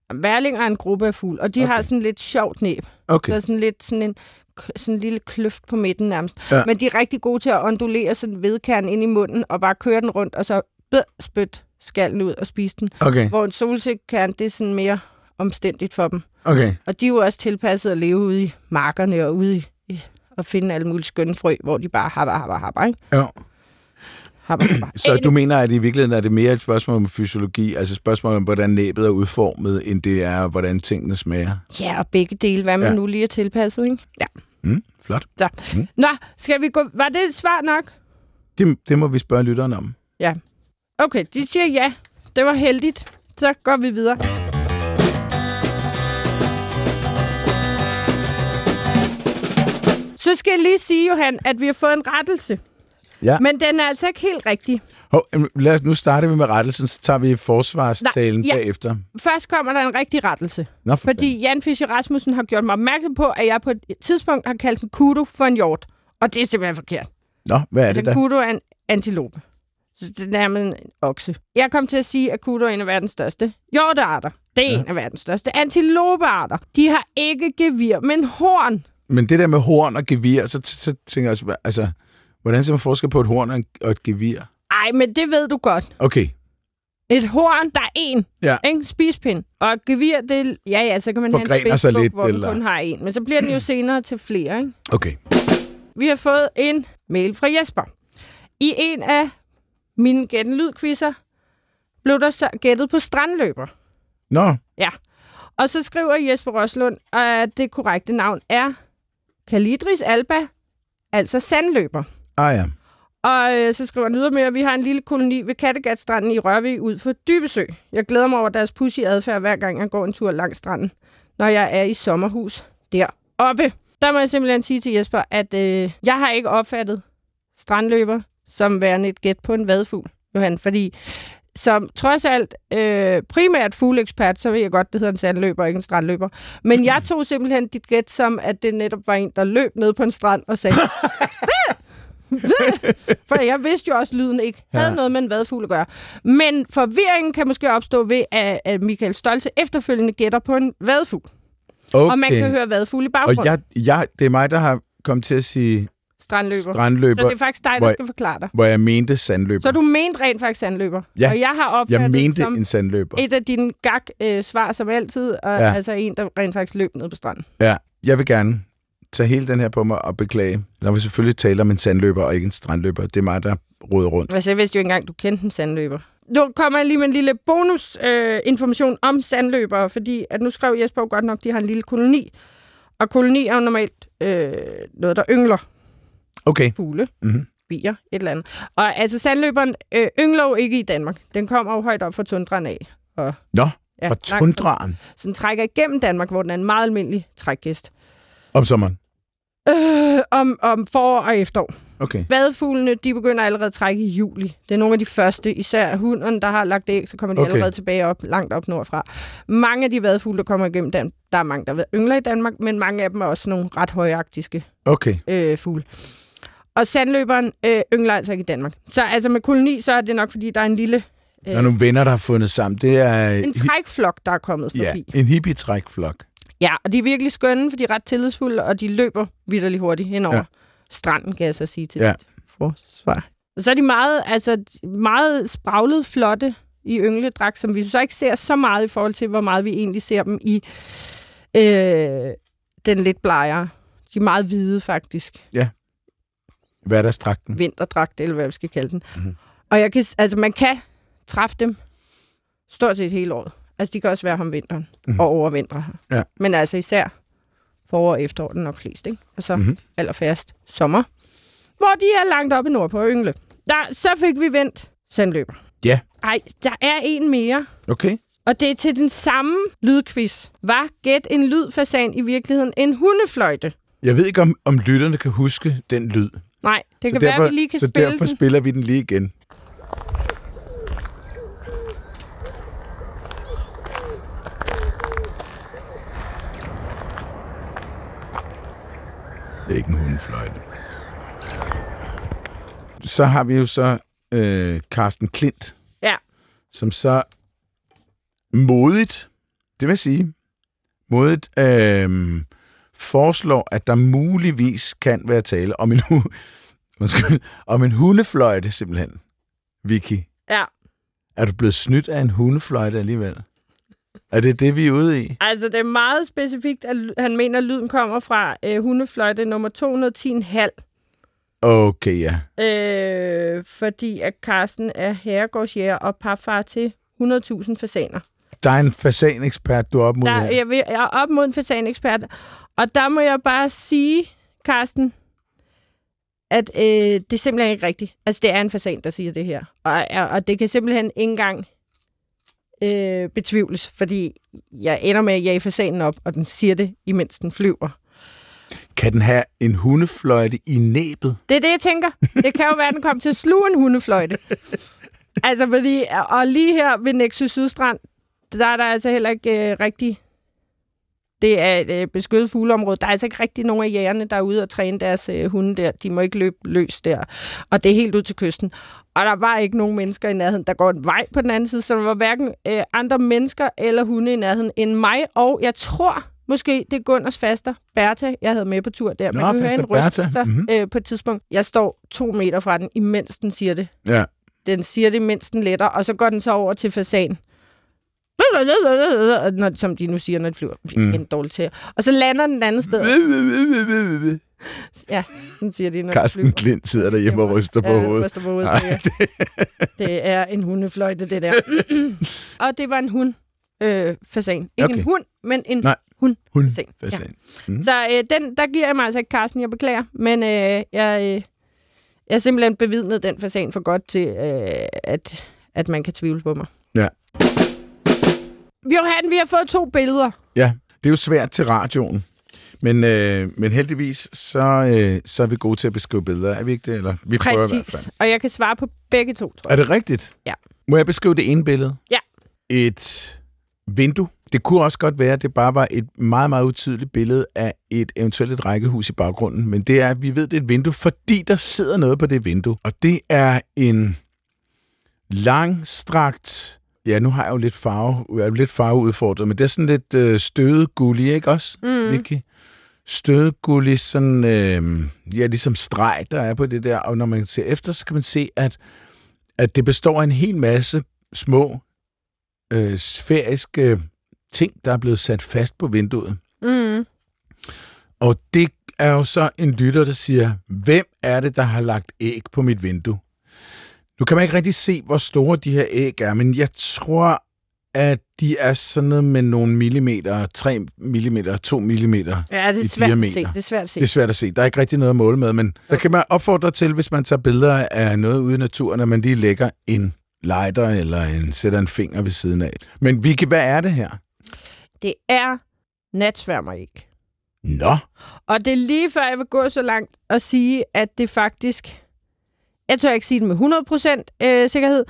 Værlinger er en gruppe af fugle, og de okay. har sådan lidt sjovt næb. Okay. Der er sådan lidt sådan en, sådan en lille kløft på midten nærmest. Ja. Men de er rigtig gode til at ondulere sådan vedkernen ind i munden, og bare køre den rundt, og så bød, spyt skallen ud og spise den. Okay. Hvor en solsikkekern, det er sådan mere omstændigt for dem. Okay. Og de er jo også tilpasset at leve ude i markerne og ude i, i og finde alle mulige skønne frø, hvor de bare happer, happer, happer, ikke? Ja. Happer, happer. Så du mener, at i virkeligheden er det mere et spørgsmål om fysiologi, altså et spørgsmål om, hvordan næbet er udformet, end det er, hvordan tingene smager? Ja, og begge dele, hvad man ja. nu lige er tilpasset, ikke? Ja. Mm, flot. Så. Mm. Nå, skal vi gå... Var det et svar nok? Det, det må vi spørge lytteren om. Ja. Okay, de siger ja. Det var heldigt. Så går vi videre. Så skal jeg lige sige, Johan, at vi har fået en rettelse. Ja. Men den er altså ikke helt rigtig. Hov, lad os, nu starter vi med rettelsen, så tager vi forsvarstalen Nej, ja. bagefter. Først kommer der en rigtig rettelse. Nå, for fordi fanden. Jan Fischer Rasmussen har gjort mig opmærksom på, at jeg på et tidspunkt har kaldt en kudu for en hjort. Og det er simpelthen forkert. Nå, hvad er altså, det da? En kudu er en antilope. Så det er nærmest en okse. Jeg kom til at sige, at kudu er en af verdens største hjortearter. Det er ja. en af verdens største antilopearter. De har ikke gevir, men horn. Men det der med horn og gevir, så, så tænker jeg også, altså, hvordan ser man forskel på et horn og, og et gevir? Ej, men det ved du godt. Okay. Et horn, der er en. Ja. En spispind. Og et gevir, det er... Ja, ja, så kan man Forgrener have en sig spidsbuk, lidt, hvor eller? man kun har en. Men så bliver den jo senere til flere, ikke? Okay. Vi har fået en mail fra Jesper. I en af mine gæt-lydquizzer blev der så gættet på strandløber. Nå. Ja. Og så skriver Jesper Roslund, at det korrekte navn er Calidris alba, altså sandløber. Ah ja. Og øh, så skriver han ydermere, at vi har en lille koloni ved Kattegatstranden i Rørvig ud for Dybesø. Jeg glæder mig over deres pudsige adfærd, hver gang jeg går en tur langs stranden, når jeg er i sommerhus deroppe. Der må jeg simpelthen sige til Jesper, at øh, jeg har ikke opfattet strandløber som værende et gæt på en vadefugl, Johan, fordi som trods alt øh, primært fugleekspert, så ved jeg godt, det hedder en sandløber, ikke en strandløber. Men jeg tog simpelthen dit gæt som, at det netop var en, der løb ned på en strand og sagde... For jeg vidste jo også, at lyden ikke havde ja. noget med en vadefugl at gøre. Men forvirringen kan måske opstå ved, at Michael Stoltze efterfølgende gætter på en vadefugl. Okay. Og man kan høre vadefugl i baggrunden. Og jeg, jeg, det er mig, der har kommet til at sige strandløber. strandløber. Så det er faktisk dig, der hvor, skal forklare dig. Hvor jeg mente sandløber. Så du mente rent faktisk sandløber. Ja, og jeg har opfattet jeg mente som en sandløber. Et af dine gag-svar, øh, som altid, og ja. altså en, der rent faktisk løb ned på stranden. Ja, jeg vil gerne tage hele den her på mig og beklage. Der vil selvfølgelig tale om en sandløber og ikke en strandløber. Det er mig, der råder rundt. Altså, jeg vidste jo ikke engang, du kendte en sandløber. Nu kommer jeg lige med en lille bonusinformation øh, om sandløbere, fordi at nu skrev Jesper godt nok, de har en lille koloni. Og koloni er jo normalt øh, noget, der yngler. Okay. Fugle, mm-hmm. bier, et eller andet. Og altså, sandløberen øh, yngler jo ikke i Danmark. Den kommer jo højt op fra tundraen af. Og, Nå, ja, fra tundraen? Så den trækker igennem Danmark, hvor den er en meget almindelig trækgæst. Om sommeren? Øh, om, om forår og efterår. Okay. Vadefuglene, de begynder allerede at trække i juli. Det er nogle af de første, især hunderne, der har lagt æg, så kommer de okay. allerede tilbage op, langt op nordfra. Mange af de vadefugle, der kommer igennem den, der er mange, der yngler i Danmark, men mange af dem er også nogle ret højaktiske okay. øh, fugle. Og sandløberen øh, yngler altså ikke i Danmark. Så altså med koloni, så er det nok, fordi der er en lille... Øh, der er nogle venner, der har fundet sammen. Det er... En trækflok, der er kommet forbi. Ja, en hippie-trækflok. Ja, og de er virkelig skønne, for de er ret tillidsfulde, og de løber vitterligt hurtigt henover ja. stranden, kan jeg så sige til ja. dit forsvar. Og så er de meget, altså, meget spraglet flotte i yngledragt, som vi så ikke ser så meget i forhold til, hvor meget vi egentlig ser dem i øh, den lidt blegere. De er meget hvide, faktisk. Ja. Hverdagsdragten. Vinterdragt, eller hvad vi skal kalde den. Mm-hmm. Og jeg kan, altså, man kan træffe dem stort set hele året. Altså, de kan også være om vinteren mm-hmm. og overvintre her. Ja. Men altså især forår og efterår, den nok flest, ikke? Og så mm-hmm. allerfærst sommer, hvor de er langt oppe i nord på yngle. Der, så fik vi vendt sandløber. Ja. Ej, der er en mere. Okay. Og det er til den samme lydquiz. Var gæt en lydfasan i virkeligheden en hundefløjte? Jeg ved ikke, om, om lytterne kan huske den lyd. Nej, det så kan derfor, være, vi lige kan så spille derfor den. spiller vi den lige igen. Det er ikke en hundefløjte. Så har vi jo så øh, Carsten Klint, ja. som så modigt Det vil sige, modet øh, foreslår, at der muligvis kan være tale om en, hu- undskyld, om en hundefløjte, simpelthen. Vicky. Ja. Er du blevet snydt af en hundefløjte alligevel? Er det det, vi er ude i? Altså, det er meget specifikt, at han mener, at lyden kommer fra øh, hundefløjte nummer to hundrede og ti komma fem. Okay, ja. Øh, fordi at Carsten er herregårdsjæger og parfar til hundrede tusind fasaner. Der er en fasanekspert, du er op mod der, her. jeg, vil, jeg er op mod en fasanekspert. Og der må jeg bare sige, Carsten, at øh, det er simpelthen ikke rigtigt. Altså, det er en fasan, der siger det her. Og, og det kan simpelthen ikke engang øh, betvivles, fordi jeg ender med at jage fasanen op, og den siger det, imens den flyver. Kan den have en hundefløjte i næbet? Det er det, jeg tænker. Det kan jo være, at den kommer til at sluge en hundefløjte. Altså, fordi, og lige her ved Nexø Sydstrand, der er der altså heller ikke øh, rigtig... Det er et øh, beskyttet fugleområde. Der er altså ikke rigtig nogen af jægerne, der er ude og træne deres øh, hunde der. De må ikke løbe løs der. Og det er helt ud til kysten. Og der var ikke nogen mennesker i nærheden. Der går en vej på den anden side, så der var hverken øh, andre mennesker eller hunde i nærheden end mig. Og jeg tror måske, det er Gunners faster, Bertha, jeg havde med på tur der. Nå, Man kan høre en rystelse mm-hmm. øh, på et tidspunkt. Jeg står to meter fra den, imens den siger det. Ja. Den siger det, mens den letter, og så går den så over til fasan. Når, som de nu siger, når de flyver. Mm. En dårlig til. Og så lander den et andet sted. Ja, den siger de, når Carsten Klint sidder derhjemme og ryster på ja, hovedet. ryster på hovedet. Ej, det... det er en hundefløjte, det der. Og det var en hund. Øh, fasan. Ikke okay. en hund, men en Nej. hund. Hund. Fasan. Fasan. Ja. Mm. Så øh, den, der giver jeg mig altså ikke, Carsten. Jeg beklager. Men øh, jeg, øh, jeg er simpelthen bevidnet den fasan for godt til, øh, at, at man kan tvivle på mig. Ja. Johan, vi har fået to billeder. Ja, det er jo svært til radioen. Men, øh, men heldigvis, så, øh, så er vi gode til at beskrive billeder. Er vi ikke det? Eller, vi prøver Præcis. i hvert fald. Og jeg kan svare på begge to, tror jeg. Er det rigtigt? Ja. Må jeg beskrive det ene billede? Ja. Et vindue. Det kunne også godt være, at det bare var et meget, meget utydeligt billede af et eventuelt et rækkehus i baggrunden. Men det er, at vi ved, det er et vindue, fordi der sidder noget på det vindue. Og det er en langstrakt... Ja, nu har jeg jo lidt farve, jeg er jo lidt farveudfordret, men det er sådan lidt øh, stødet gullig, ikke også, mm. Vicky? Stødet gullig, sådan, øh, ja, ligesom streg, der er på det der, og når man ser efter, så kan man se, at, at det består af en hel masse små øh, sfæriske ting, der er blevet sat fast på vinduet. Mm. Og det er jo så en lytter, der siger, hvem er det, der har lagt æg på mit vindue? Nu kan man ikke rigtig se, hvor store de her æg er, men jeg tror, at de er sådan noget med nogle millimeter, tre millimeter, to millimeter ja, det er i svært diameter. At se. Det er svært at se. Det er svært at se. Der er ikke rigtig noget at måle med, men der kan man opfordre til, hvis man tager billeder af noget ude i naturen, at man lige lægger en lighter eller en, sætter en finger ved siden af. Men Vicky, hvad er det her? Det er natsværmeræg. Nå. Og det er lige før, jeg vil gå så langt og sige, at det faktisk... Jeg tør ikke sige det med hundrede procent øh, sikkerhed,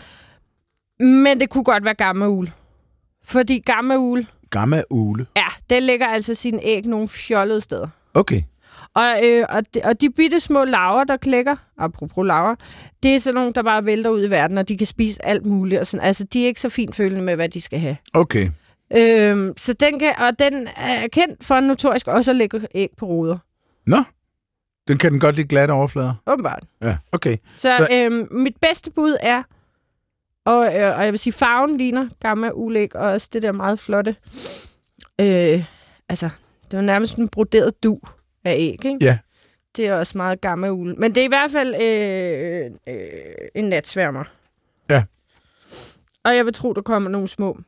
men det kunne godt være gammaugle. Fordi gammaugle... Gammaugle? Ja, den lægger altså sine æg nogle fjollede steder. Okay. Og, øh, og, de, og de bitte små larver, der klækker, apropos larver, det er sådan nogle, der bare vælter ud i verden, og de kan spise alt muligt. Og sådan. Altså, de er ikke så fint følende med, hvad de skal have. Okay. Øhm, så den kan, og den er kendt for notorisk også at lægge æg på ruder. Nå. Den kan den godt lide glatte overflader? Åbenbart. Ja, okay. Så, så... Øhm, mit bedste bud er, og, øh, og jeg vil sige, farven ligner gammaulæg, og også det der meget flotte. Øh, altså, det var nærmest en broderet du af æg, ikke? Ja. Det er også meget gammaugle. Men det er i hvert fald øh, øh, en natsværmer. Ja. Og jeg vil tro, der kommer nogle små,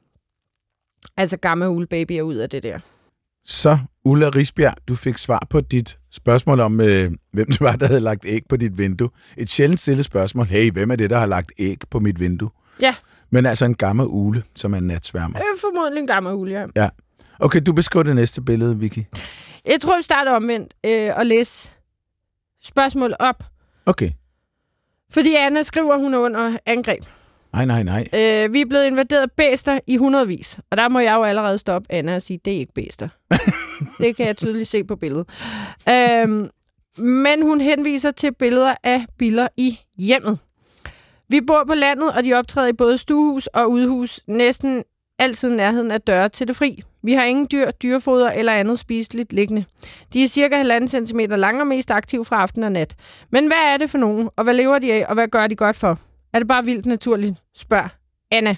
altså gammaugle-babyer ud af det der. Så, Ulla Risbjerg, du fik svar på dit spørgsmål om, øh, hvem det var, der havde lagt æg på dit vindue. Et sjældent stillet spørgsmål. Hey, hvem er det, der har lagt æg på mit vindue? Ja. Men altså en gammel ule, som er en natsværmer. Øh, formodentlig en gammaugle, ja. Ja. Okay, du beskriver det næste billede, Vicky. Jeg tror, vi starter omvendt øh, og læse spørgsmål op. Okay. Fordi Anna skriver, hun er under angreb. Nej, nej, nej. Øh, vi er blevet invaderet af bæster i hundredvis. Og der må jeg jo allerede stoppe Anna og sige, det er ikke bæster. Det kan jeg tydeligt se på billedet. Øhm, men hun henviser til billeder af biller i hjemmet. Vi bor på landet, og de optræder i både stuehus og udhus næsten altid nærheden af døre til det fri. Vi har ingen dyr, dyrefoder eller andet spiseligt liggende. De er cirka halvanden centimeter lange og mest aktive fra aften og nat. Men hvad er det for nogen, og hvad lever de af, og hvad gør de godt for? Er det bare vildt naturligt? Spørg Anna.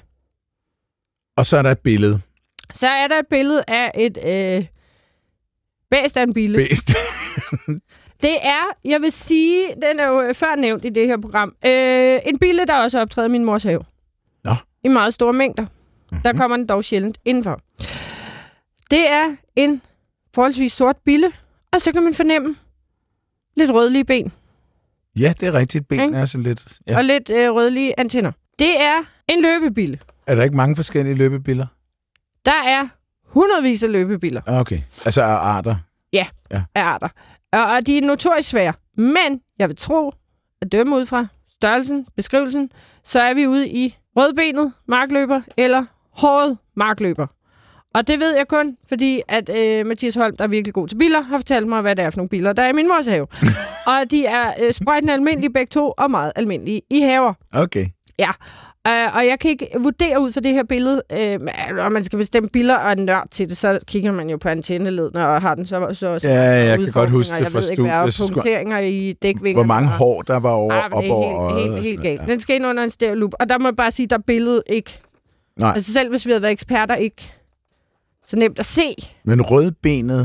Og så er der et billede. Så er der et billede af et øh, bæst af en bille. Bæst. Det er, jeg vil sige, den er jo før nævnt i det her program, øh, en bille, der også optræder i min mors have. Nå. I meget store mængder. Mm-hmm. Der kommer den dog sjældent indenfor. Det er en forholdsvis sort bille, og så kan man fornemme lidt rødlige ben. Ja, det er rigtigt. Ben okay. er sådan lidt... Ja. Og lidt øh, rødlige antenner. Det er en løbebille. Er der ikke mange forskellige løbebiller? Der er hundredvis af løbebiller. Okay, altså af arter? Ja, ja. af arter. Og, og de er notorisk svære. Men jeg vil tro, at dømme ud fra størrelsen, beskrivelsen, så er vi ude i rødbenet markløber eller håret markløber. Og det ved jeg kun, fordi at øh, Mathias Holm, der er virkelig god til biler, har fortalt mig, hvad det er for nogle biler, der er i min mors have. Og de er øh, sprøjtende almindelige begge to, og meget almindelige i haver. Okay. Ja, øh, og jeg kan ikke vurdere ud fra det her billede, øh, og man skal bestemme billeder og en nørd til det, så kigger man jo på antenneledene og har den så... så, så ja, jeg kan godt huske det fra studiet. Jeg ved ikke, hvad punkteringer i dækvinger. Hvor mange hår der var over, ah, op over... Helt, helt, helt galt. Ja. Den skal ind under en stereolup, og der må jeg bare sige, der er billedet ikke... Nej. Altså selv hvis vi havde været eksperter, ikke så nemt at se. Men rødbenet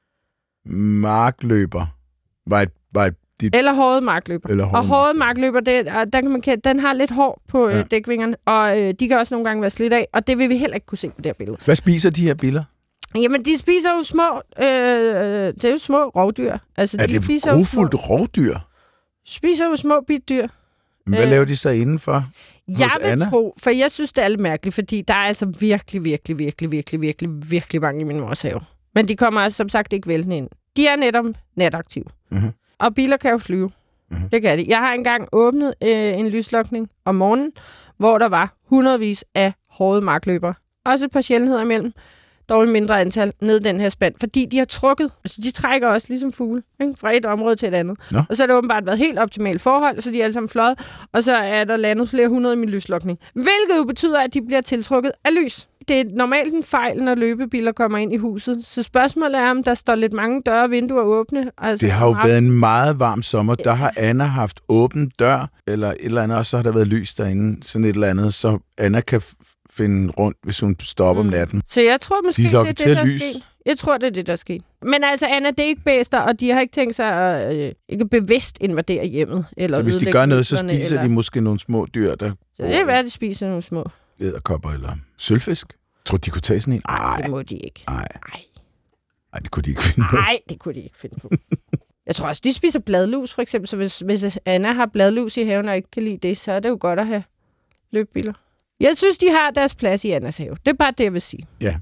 markløber var et... Var et dit... Eller håret markløber. Eller håret og håret markløber, det, der kan man, den har lidt hår på ja. øh, dækvingerne, og øh, de kan også nogle gange være slidt af, og det vil vi heller ikke kunne se på det her billede. Hvad spiser de her biller? Jamen, de spiser jo små... Øh, det er jo små rovdyr. Altså, er de det spiser grufuldt rovdyr? Spiser jo små bitdyr. Men hvad øh, laver de så indenfor? Jeg vil Anna? tro, for jeg synes, det er lidt mærkeligt, fordi der er altså virkelig, virkelig, virkelig, virkelig, virkelig, virkelig mange i min mors have. Men de kommer altså som sagt ikke væltende ind. De er netop nataktive. Uh-huh. Og biler kan jo flyve. Uh-huh. Det kan de. Jeg har engang åbnet øh, en lyslokning om morgenen, hvor der var hundredvis af hårde markløbere. Også et par sjældenheder imellem. Dog en mindre antal ned den her spand, fordi de har trukket. Altså, de trækker også ligesom fugle, ikke? Fra et område til et andet. Nå. Og så har det åbenbart været helt optimalt forhold, så de er alle sammen fløjet, og så er der landet flere hundrede i min lyslokning. Hvilket jo betyder, at de bliver tiltrukket af lys. Det er normalt en fejl, når løbebiler kommer ind i huset. Så spørgsmålet er, om der står lidt mange døre og vinduer åbne. Altså, det har jo været en meget varm sommer. Der har Anna haft åben dør, eller et eller andet, og så har der været lys derinde, sådan et eller andet, så Anna kan finde rundt, hvis hun stopper mm. om natten. Så jeg tror måske, de det er det, der lys. sker. Jeg tror, det er det, der sker. Men altså, Anna, det er ikke bæster, og de har ikke tænkt sig at øh, ikke bevidst invadere hjemmet. Eller så hvis de gør noget, så spiser eller... de måske nogle små dyr, der... Så det er værd, at de spiser nogle små. Edderkopper eller sølvfisk. Tror du, de kunne tage sådan en? Nej, det må de ikke. Nej. Nej, det kunne de ikke finde på. Nej, det kunne de ikke finde på. Jeg tror også, de spiser bladlus, for eksempel. Så hvis, hvis Anna har bladlus i haven og ikke kan lide det, så er det jo godt at have løbebiler. Jeg synes, de har deres plads i Annas have. Det er bare det, jeg vil sige. Ja.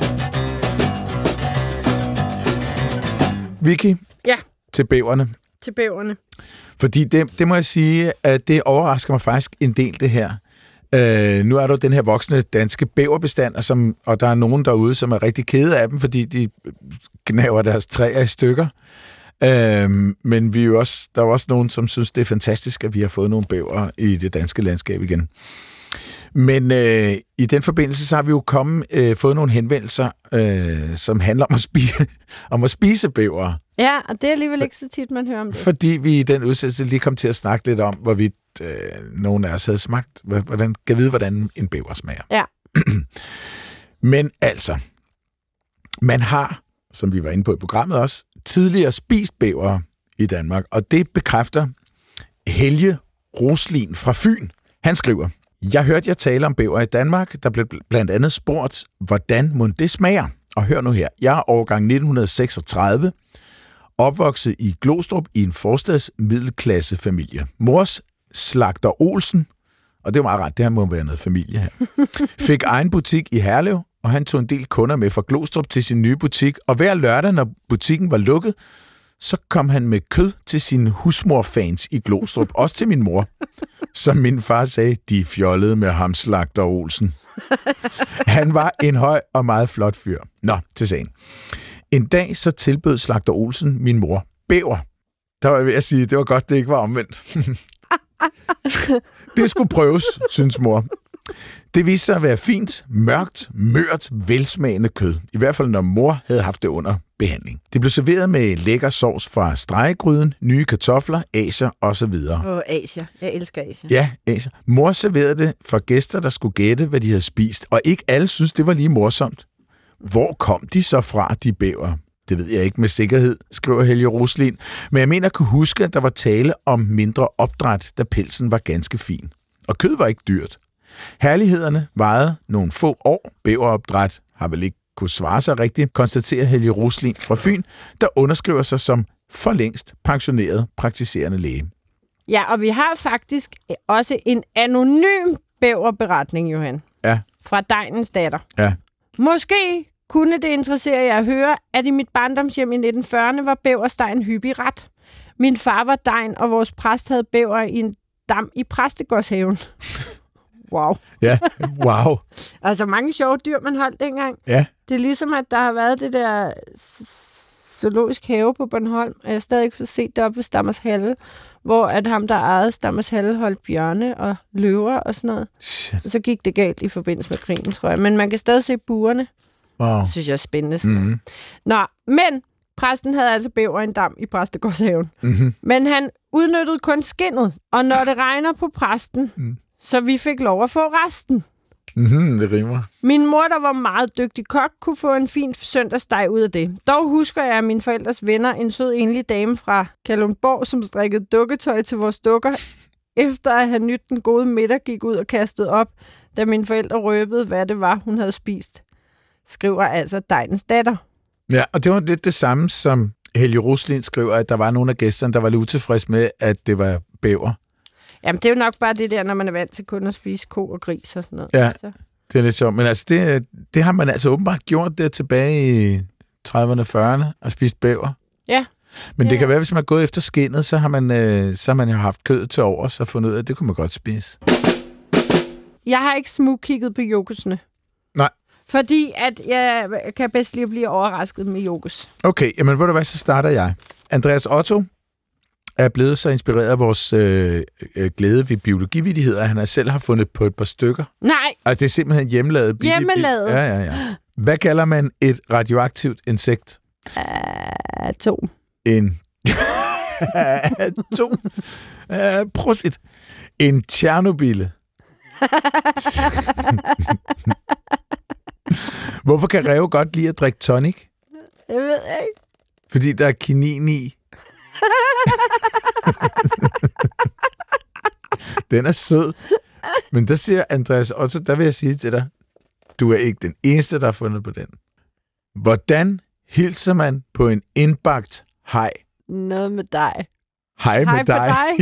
Vicky? Ja. Til bæverne. Til bæverne. Fordi det, det må jeg sige, at det overrasker mig faktisk en del, det her. Uh, nu er der den her voksne danske bæverbestand, og, som, og der er nogen derude, som er rigtig kede af dem, fordi de gnaver deres træer i stykker. Uh, men vi er jo også, der er også nogen, som synes, det er fantastisk, at vi har fået nogle bæver i det danske landskab igen. Men øh, i den forbindelse, så har vi jo kommet, øh, fået nogle henvendelser, øh, som handler om at, spise, om at spise bæver. Ja, og det er alligevel ikke så tit, man hører om det. Fordi vi i den udsættelse lige kom til at snakke lidt om, hvorvidt øh, nogen af os havde smagt, hvordan, kan vide, hvordan en bæver smager. Ja. Men altså, man har, som vi var inde på i programmet også, tidligere spist bæver i Danmark, og det bekræfter Helge Roslin fra Fyn. Han skriver: Jeg hørte jer tale om bæver i Danmark, der blev blandt andet spurgt, hvordan mon det smager. Og hør nu her, jeg er årgang nitten seksogtredive, opvokset i Glostrup i en forstads middelklassefamilie. Mors slagter Olsen, og det var meget ret, det her må være noget familie her, fik egen butik i Herlev, og han tog en del kunder med fra Glostrup til sin nye butik, og hver lørdag, når butikken var lukket, så kom han med kød til sine husmorfans i Glostrup, også til min mor. Som min far sagde, de fjollede med ham, slagter Olsen. Han var en høj og meget flot fyr. Nå, til sagen. En dag så tilbød slagter Olsen min mor bæver. Der var jeg ved at sige, det var godt, det ikke var omvendt. Det skulle prøves, synes mor. Det viste sig at være fint, mørkt, mørt, velsmagende kød. I hvert fald når mor havde haft det under behandling. Det blev serveret med lækker sovs fra stegegryden, nye kartofler, asier osv. Åh, oh, Asia. Jeg elsker Asia. Ja, asier. Mor serverede det for gæster, der skulle gætte, hvad de havde spist. Og ikke alle synes, det var lige morsomt. Hvor kom de så fra, de bæver? Det ved jeg ikke med sikkerhed, skriver Helge Roslin. Men jeg mener at kunne huske, at der var tale om mindre opdræt, da pelsen var ganske fin. Og kød var ikke dyrt. Herlighederne varede nogle få år. Bæveropdræt har vel ikke kunne svare sig rigtigt, konstaterer Helge Roslin fra Fyn, der underskriver sig som for længst pensioneret praktiserende læge. Ja, og vi har faktisk også en anonym bæverberetning, Johan. Ja. Fra Degnens datter. Ja. Måske kunne det interessere jer at høre, at i mit barndomshjem i nitten fyrrerne var bæversteg en hyppig ret. Min far var degn, og vores præst havde bæver i en dam i præstegårdshaven. Wow. Ja, wow. Altså mange sjove dyr, man holdt dengang. Ja. Det er ligesom, at der har været det der zoologisk have på Bornholm, og jeg har stadig ikke set det oppe ved Stammers Halle, hvor at ham, der ejede Stammers Halle, holdt bjørne og løver og sådan noget. Shit. Og så gik det galt i forbindelse med krigen, tror jeg. Men man kan stadig se burerne. Wow. Det synes jeg er spændende. Sådan. Mm-hmm. Nå, men præsten havde altså bæver i en dam i præstegårdshaven. Mm-hmm. Men han udnyttede kun skindet, og når det regner på præsten, mm. så vi fik lov at få resten. Mm-hmm, det rimer. Min mor, der var meget dygtig kok, kunne få en fin søndagssteg ud af det. Dog husker jeg, at mine forældres venner, en sød enlig dame fra Kalundborg, som strikkede dukketøj til vores dukker, efter at have nydt den gode middag, gik ud og kastede op, da mine forældre røbede, hvad det var, hun havde spist. Skriver altså Degnens datter. Ja, og det var lidt det samme, som Helge Roslin skriver, at der var nogle af gæsterne, der var lidt utilfredse med, at det var bæver. Jamen, det er jo nok bare det der, når man er vant til kun at spise ko og gris og sådan noget. Ja, så. Det er lidt sjovt. Men altså, det, det har man altså åbenbart gjort der tilbage i trediverne og fyrrerne og spist bæver. Ja. Men ja. Det kan være, hvis man er gået efter skindet, så har man, øh, så har man jo haft kødet til overs og fundet ud af, at det kunne man godt spise. Jeg har ikke smugkigget på yoghurtsene. Nej. Fordi at jeg kan bedst lige blive overrasket med yoghurt. Okay, jamen ved du hvad, så starter jeg. Andreas Otto er blevet så inspireret af vores øh, øh, glæde ved biologivittigheder, at han selv har fundet på et par stykker. Nej. Altså det er simpelthen hjemmelavet. Hjemmelavet? Ja, ja, ja. Hvad kalder man et radioaktivt insekt? Atom. En... Atom. Uh, prosit. En Tjernobile. Hvorfor kan ræve godt lide at drikke tonic? Jeg ved ikke. Fordi der er kinin i. Den er sød. Men der siger Andreas også, der vil jeg sige til dig, du er ikke den eneste, der har fundet på den. Hvordan hilser man på en indbagt haj? Noget med dig. Hej med Hej dig. dig.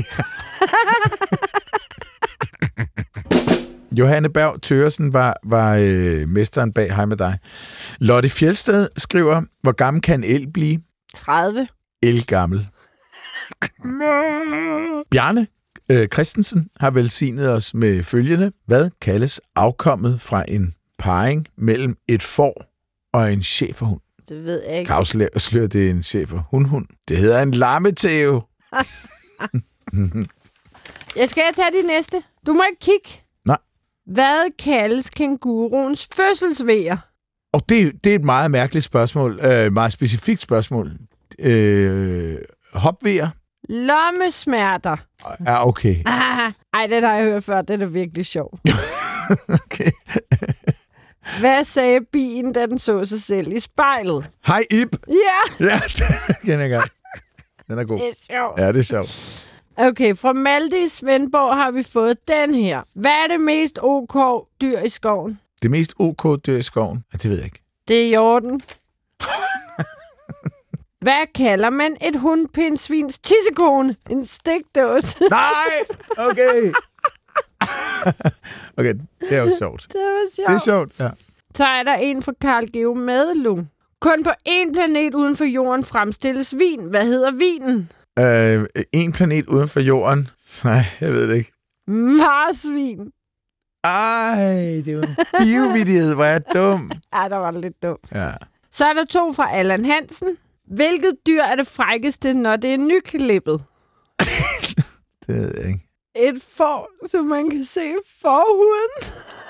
Johanne Berg Thøresen var, var øh, mesteren bag Hej med dig. Lotte Fjeldsted skriver, hvor gammel kan el blive? tredive. El gammel. Bjarne øh, Christensen har velsignet os med følgende. Hvad kaldes afkommet fra en parring mellem et får og en schæferhund? Det ved jeg ikke. Kan afsløre, det er en schæferhund-hund. Det hedder en lammetæve. Jeg skal tage de næste. Du må ikke kigge. Nej. Hvad kaldes kænguruens fødselsvejer? Og det, det er et meget mærkeligt spørgsmål. Øh, meget specifikt spørgsmål. Øh, hopvejer? Lommesmerter. Ja, okay. Ah, ej, den har jeg hørt før. Den er virkelig sjov. Okay. Hvad sagde bien, da den så sig selv i spejlet? Hej, Ib! Ja! Ja, den kender jeg godt. Den er god. Det er sjovt. Ja, det er sjovt. Okay, fra Malte i Svendborg har vi fået den her. Hvad er det mest ok dyr i skoven? Det mest ok dyr i skoven? Ja, det ved jeg ikke. Det er hjorten. Hvad kalder man et hundpindsvins tissekone? En stikdåse. Nej! Okay. Okay, det er jo sjovt. Det var sjovt. Det er sjovt, ja. Så er der en fra Carl Geo Madelung. Kun på én planet uden for jorden fremstilles vin. Hvad hedder vinen? Øh, en planet uden for jorden? Nej, jeg ved det ikke. Marsvin. Ej, det er jo en biovidighed, hvor jeg er dum. Ja, der var det lidt dumt. Ja. Så er der to fra Allan Hansen. Hvilket dyr er det frækkeste, når det er nyklippet? Det ved jeg ikke. Et får, så man kan se forhuden.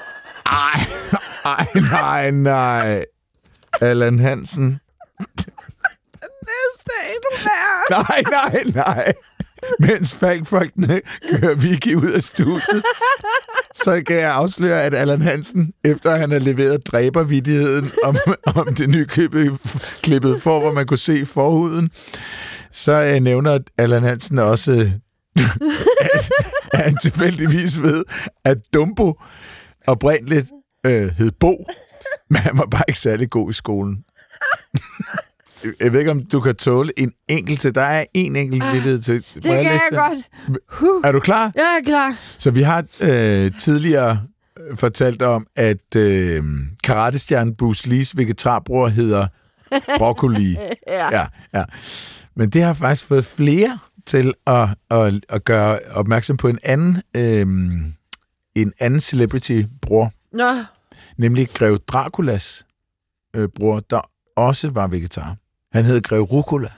Ej, ej, nej, nej. Allan Hansen. Næste er endnu værre. Nej, nej, nej. Mens Falkfolkene kører Vicky ud af studiet, så kan jeg afsløre, at Allan Hansen, efter han har leveret dræbervittigheden om, om det nyklippede klippet for, hvor man kunne se forhuden, så øh, nævner Allan Hansen også, at, at han tilfældigvis ved, at Dumbo oprindeligt øh, hed Bo, men han var bare ikke særlig god i skolen. Jeg ved ikke, om du kan tåle en enkelt til. Der er en enkelt ah, lille til. Det kan jeg, jeg godt. Huh. Er du klar? Jeg er klar. Så vi har øh, tidligere fortalt om, at øh, karatestjernen Bruce Lees vegetarbror hedder broccoli. ja. Ja, ja. Men det har faktisk fået flere til at, at, at gøre opmærksom på en anden, øh, en anden celebrity-bror. Nå. Nemlig Grev Draculas øh, bror, der også var vegetar. Han hed Grev Rucola.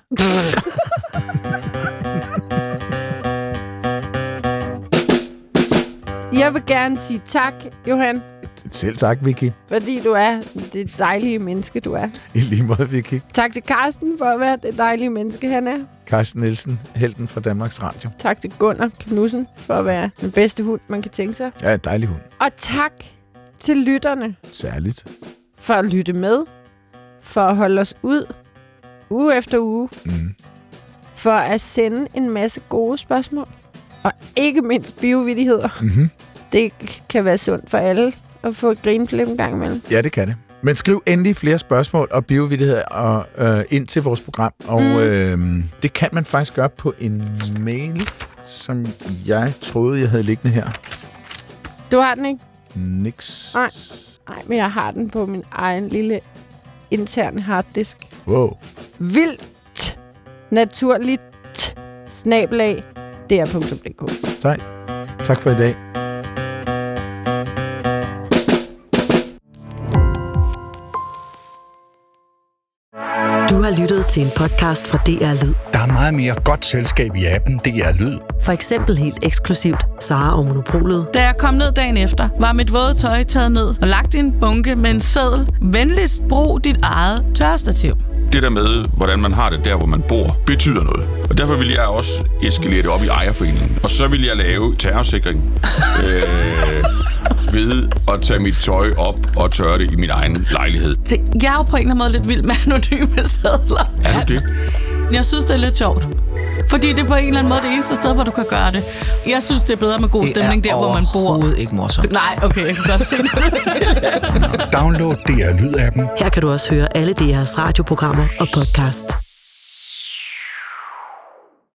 Jeg vil gerne sige tak, Johan. Selv tak, Vicky. Fordi du er det dejlige menneske, du er. I lige måde, Vicky. Tak til Carsten for at være det dejlige menneske, han er. Carsten Nielsen, helten fra Danmarks Radio. Tak til Gunnar Knudsen for at være den bedste hund, man kan tænke sig. Ja, dejlig hund. Og tak til lytterne. Særligt. For at lytte med. For at holde os ud uge efter uge. Mm. For at sende en masse gode spørgsmål. Og ikke mindst biovidigheder. Mm-hmm. Det kan være sundt for alle at få et grineflip en gang imellem. Ja, det kan det. Men skriv endelig flere spørgsmål og biovidigheder og, øh, ind til vores program. Og mm. øh, det kan man faktisk gøre på en mail, som jeg troede, jeg havde liggende her. Du har den ikke? Niks. Nej, Nej men jeg har den på min egen lille interne harddisk. Wow. Vildt naturligt snabelag D R punktum d k. Sejt. Tak for i dag. Du har lyttet til en podcast fra D R Lyd. Der er meget mere godt selskab i appen D R Lyd. For eksempel helt eksklusivt Sara og Monopolet. Da jeg kom ned dagen efter, var mit våde tøj taget ned og lagt i en bunke med en seddel. Venligst brug dit eget tørrestativ. Det der med, hvordan man har det der, hvor man bor, betyder noget. Og derfor vil jeg også eskalere det op i ejerforeningen. Og så vil jeg lave terrorsikring øh, ved at tage mit tøj op og tørre det i min egen lejlighed. Det, jeg er jo på en eller anden måde lidt vild med anonyme sedler. Er du det? Jeg synes, det er lidt sjovt. Fordi det er på en eller anden måde det eneste sted, hvor du kan gøre det. Jeg synes, det er bedre med god det stemning der, hvor man bor. Det er overhovedet ikke morsomt. Nej, okay, jeg kan godt se det. Download D R Lyd-appen. Her kan du også høre alle D R's radioprogrammer og podcast.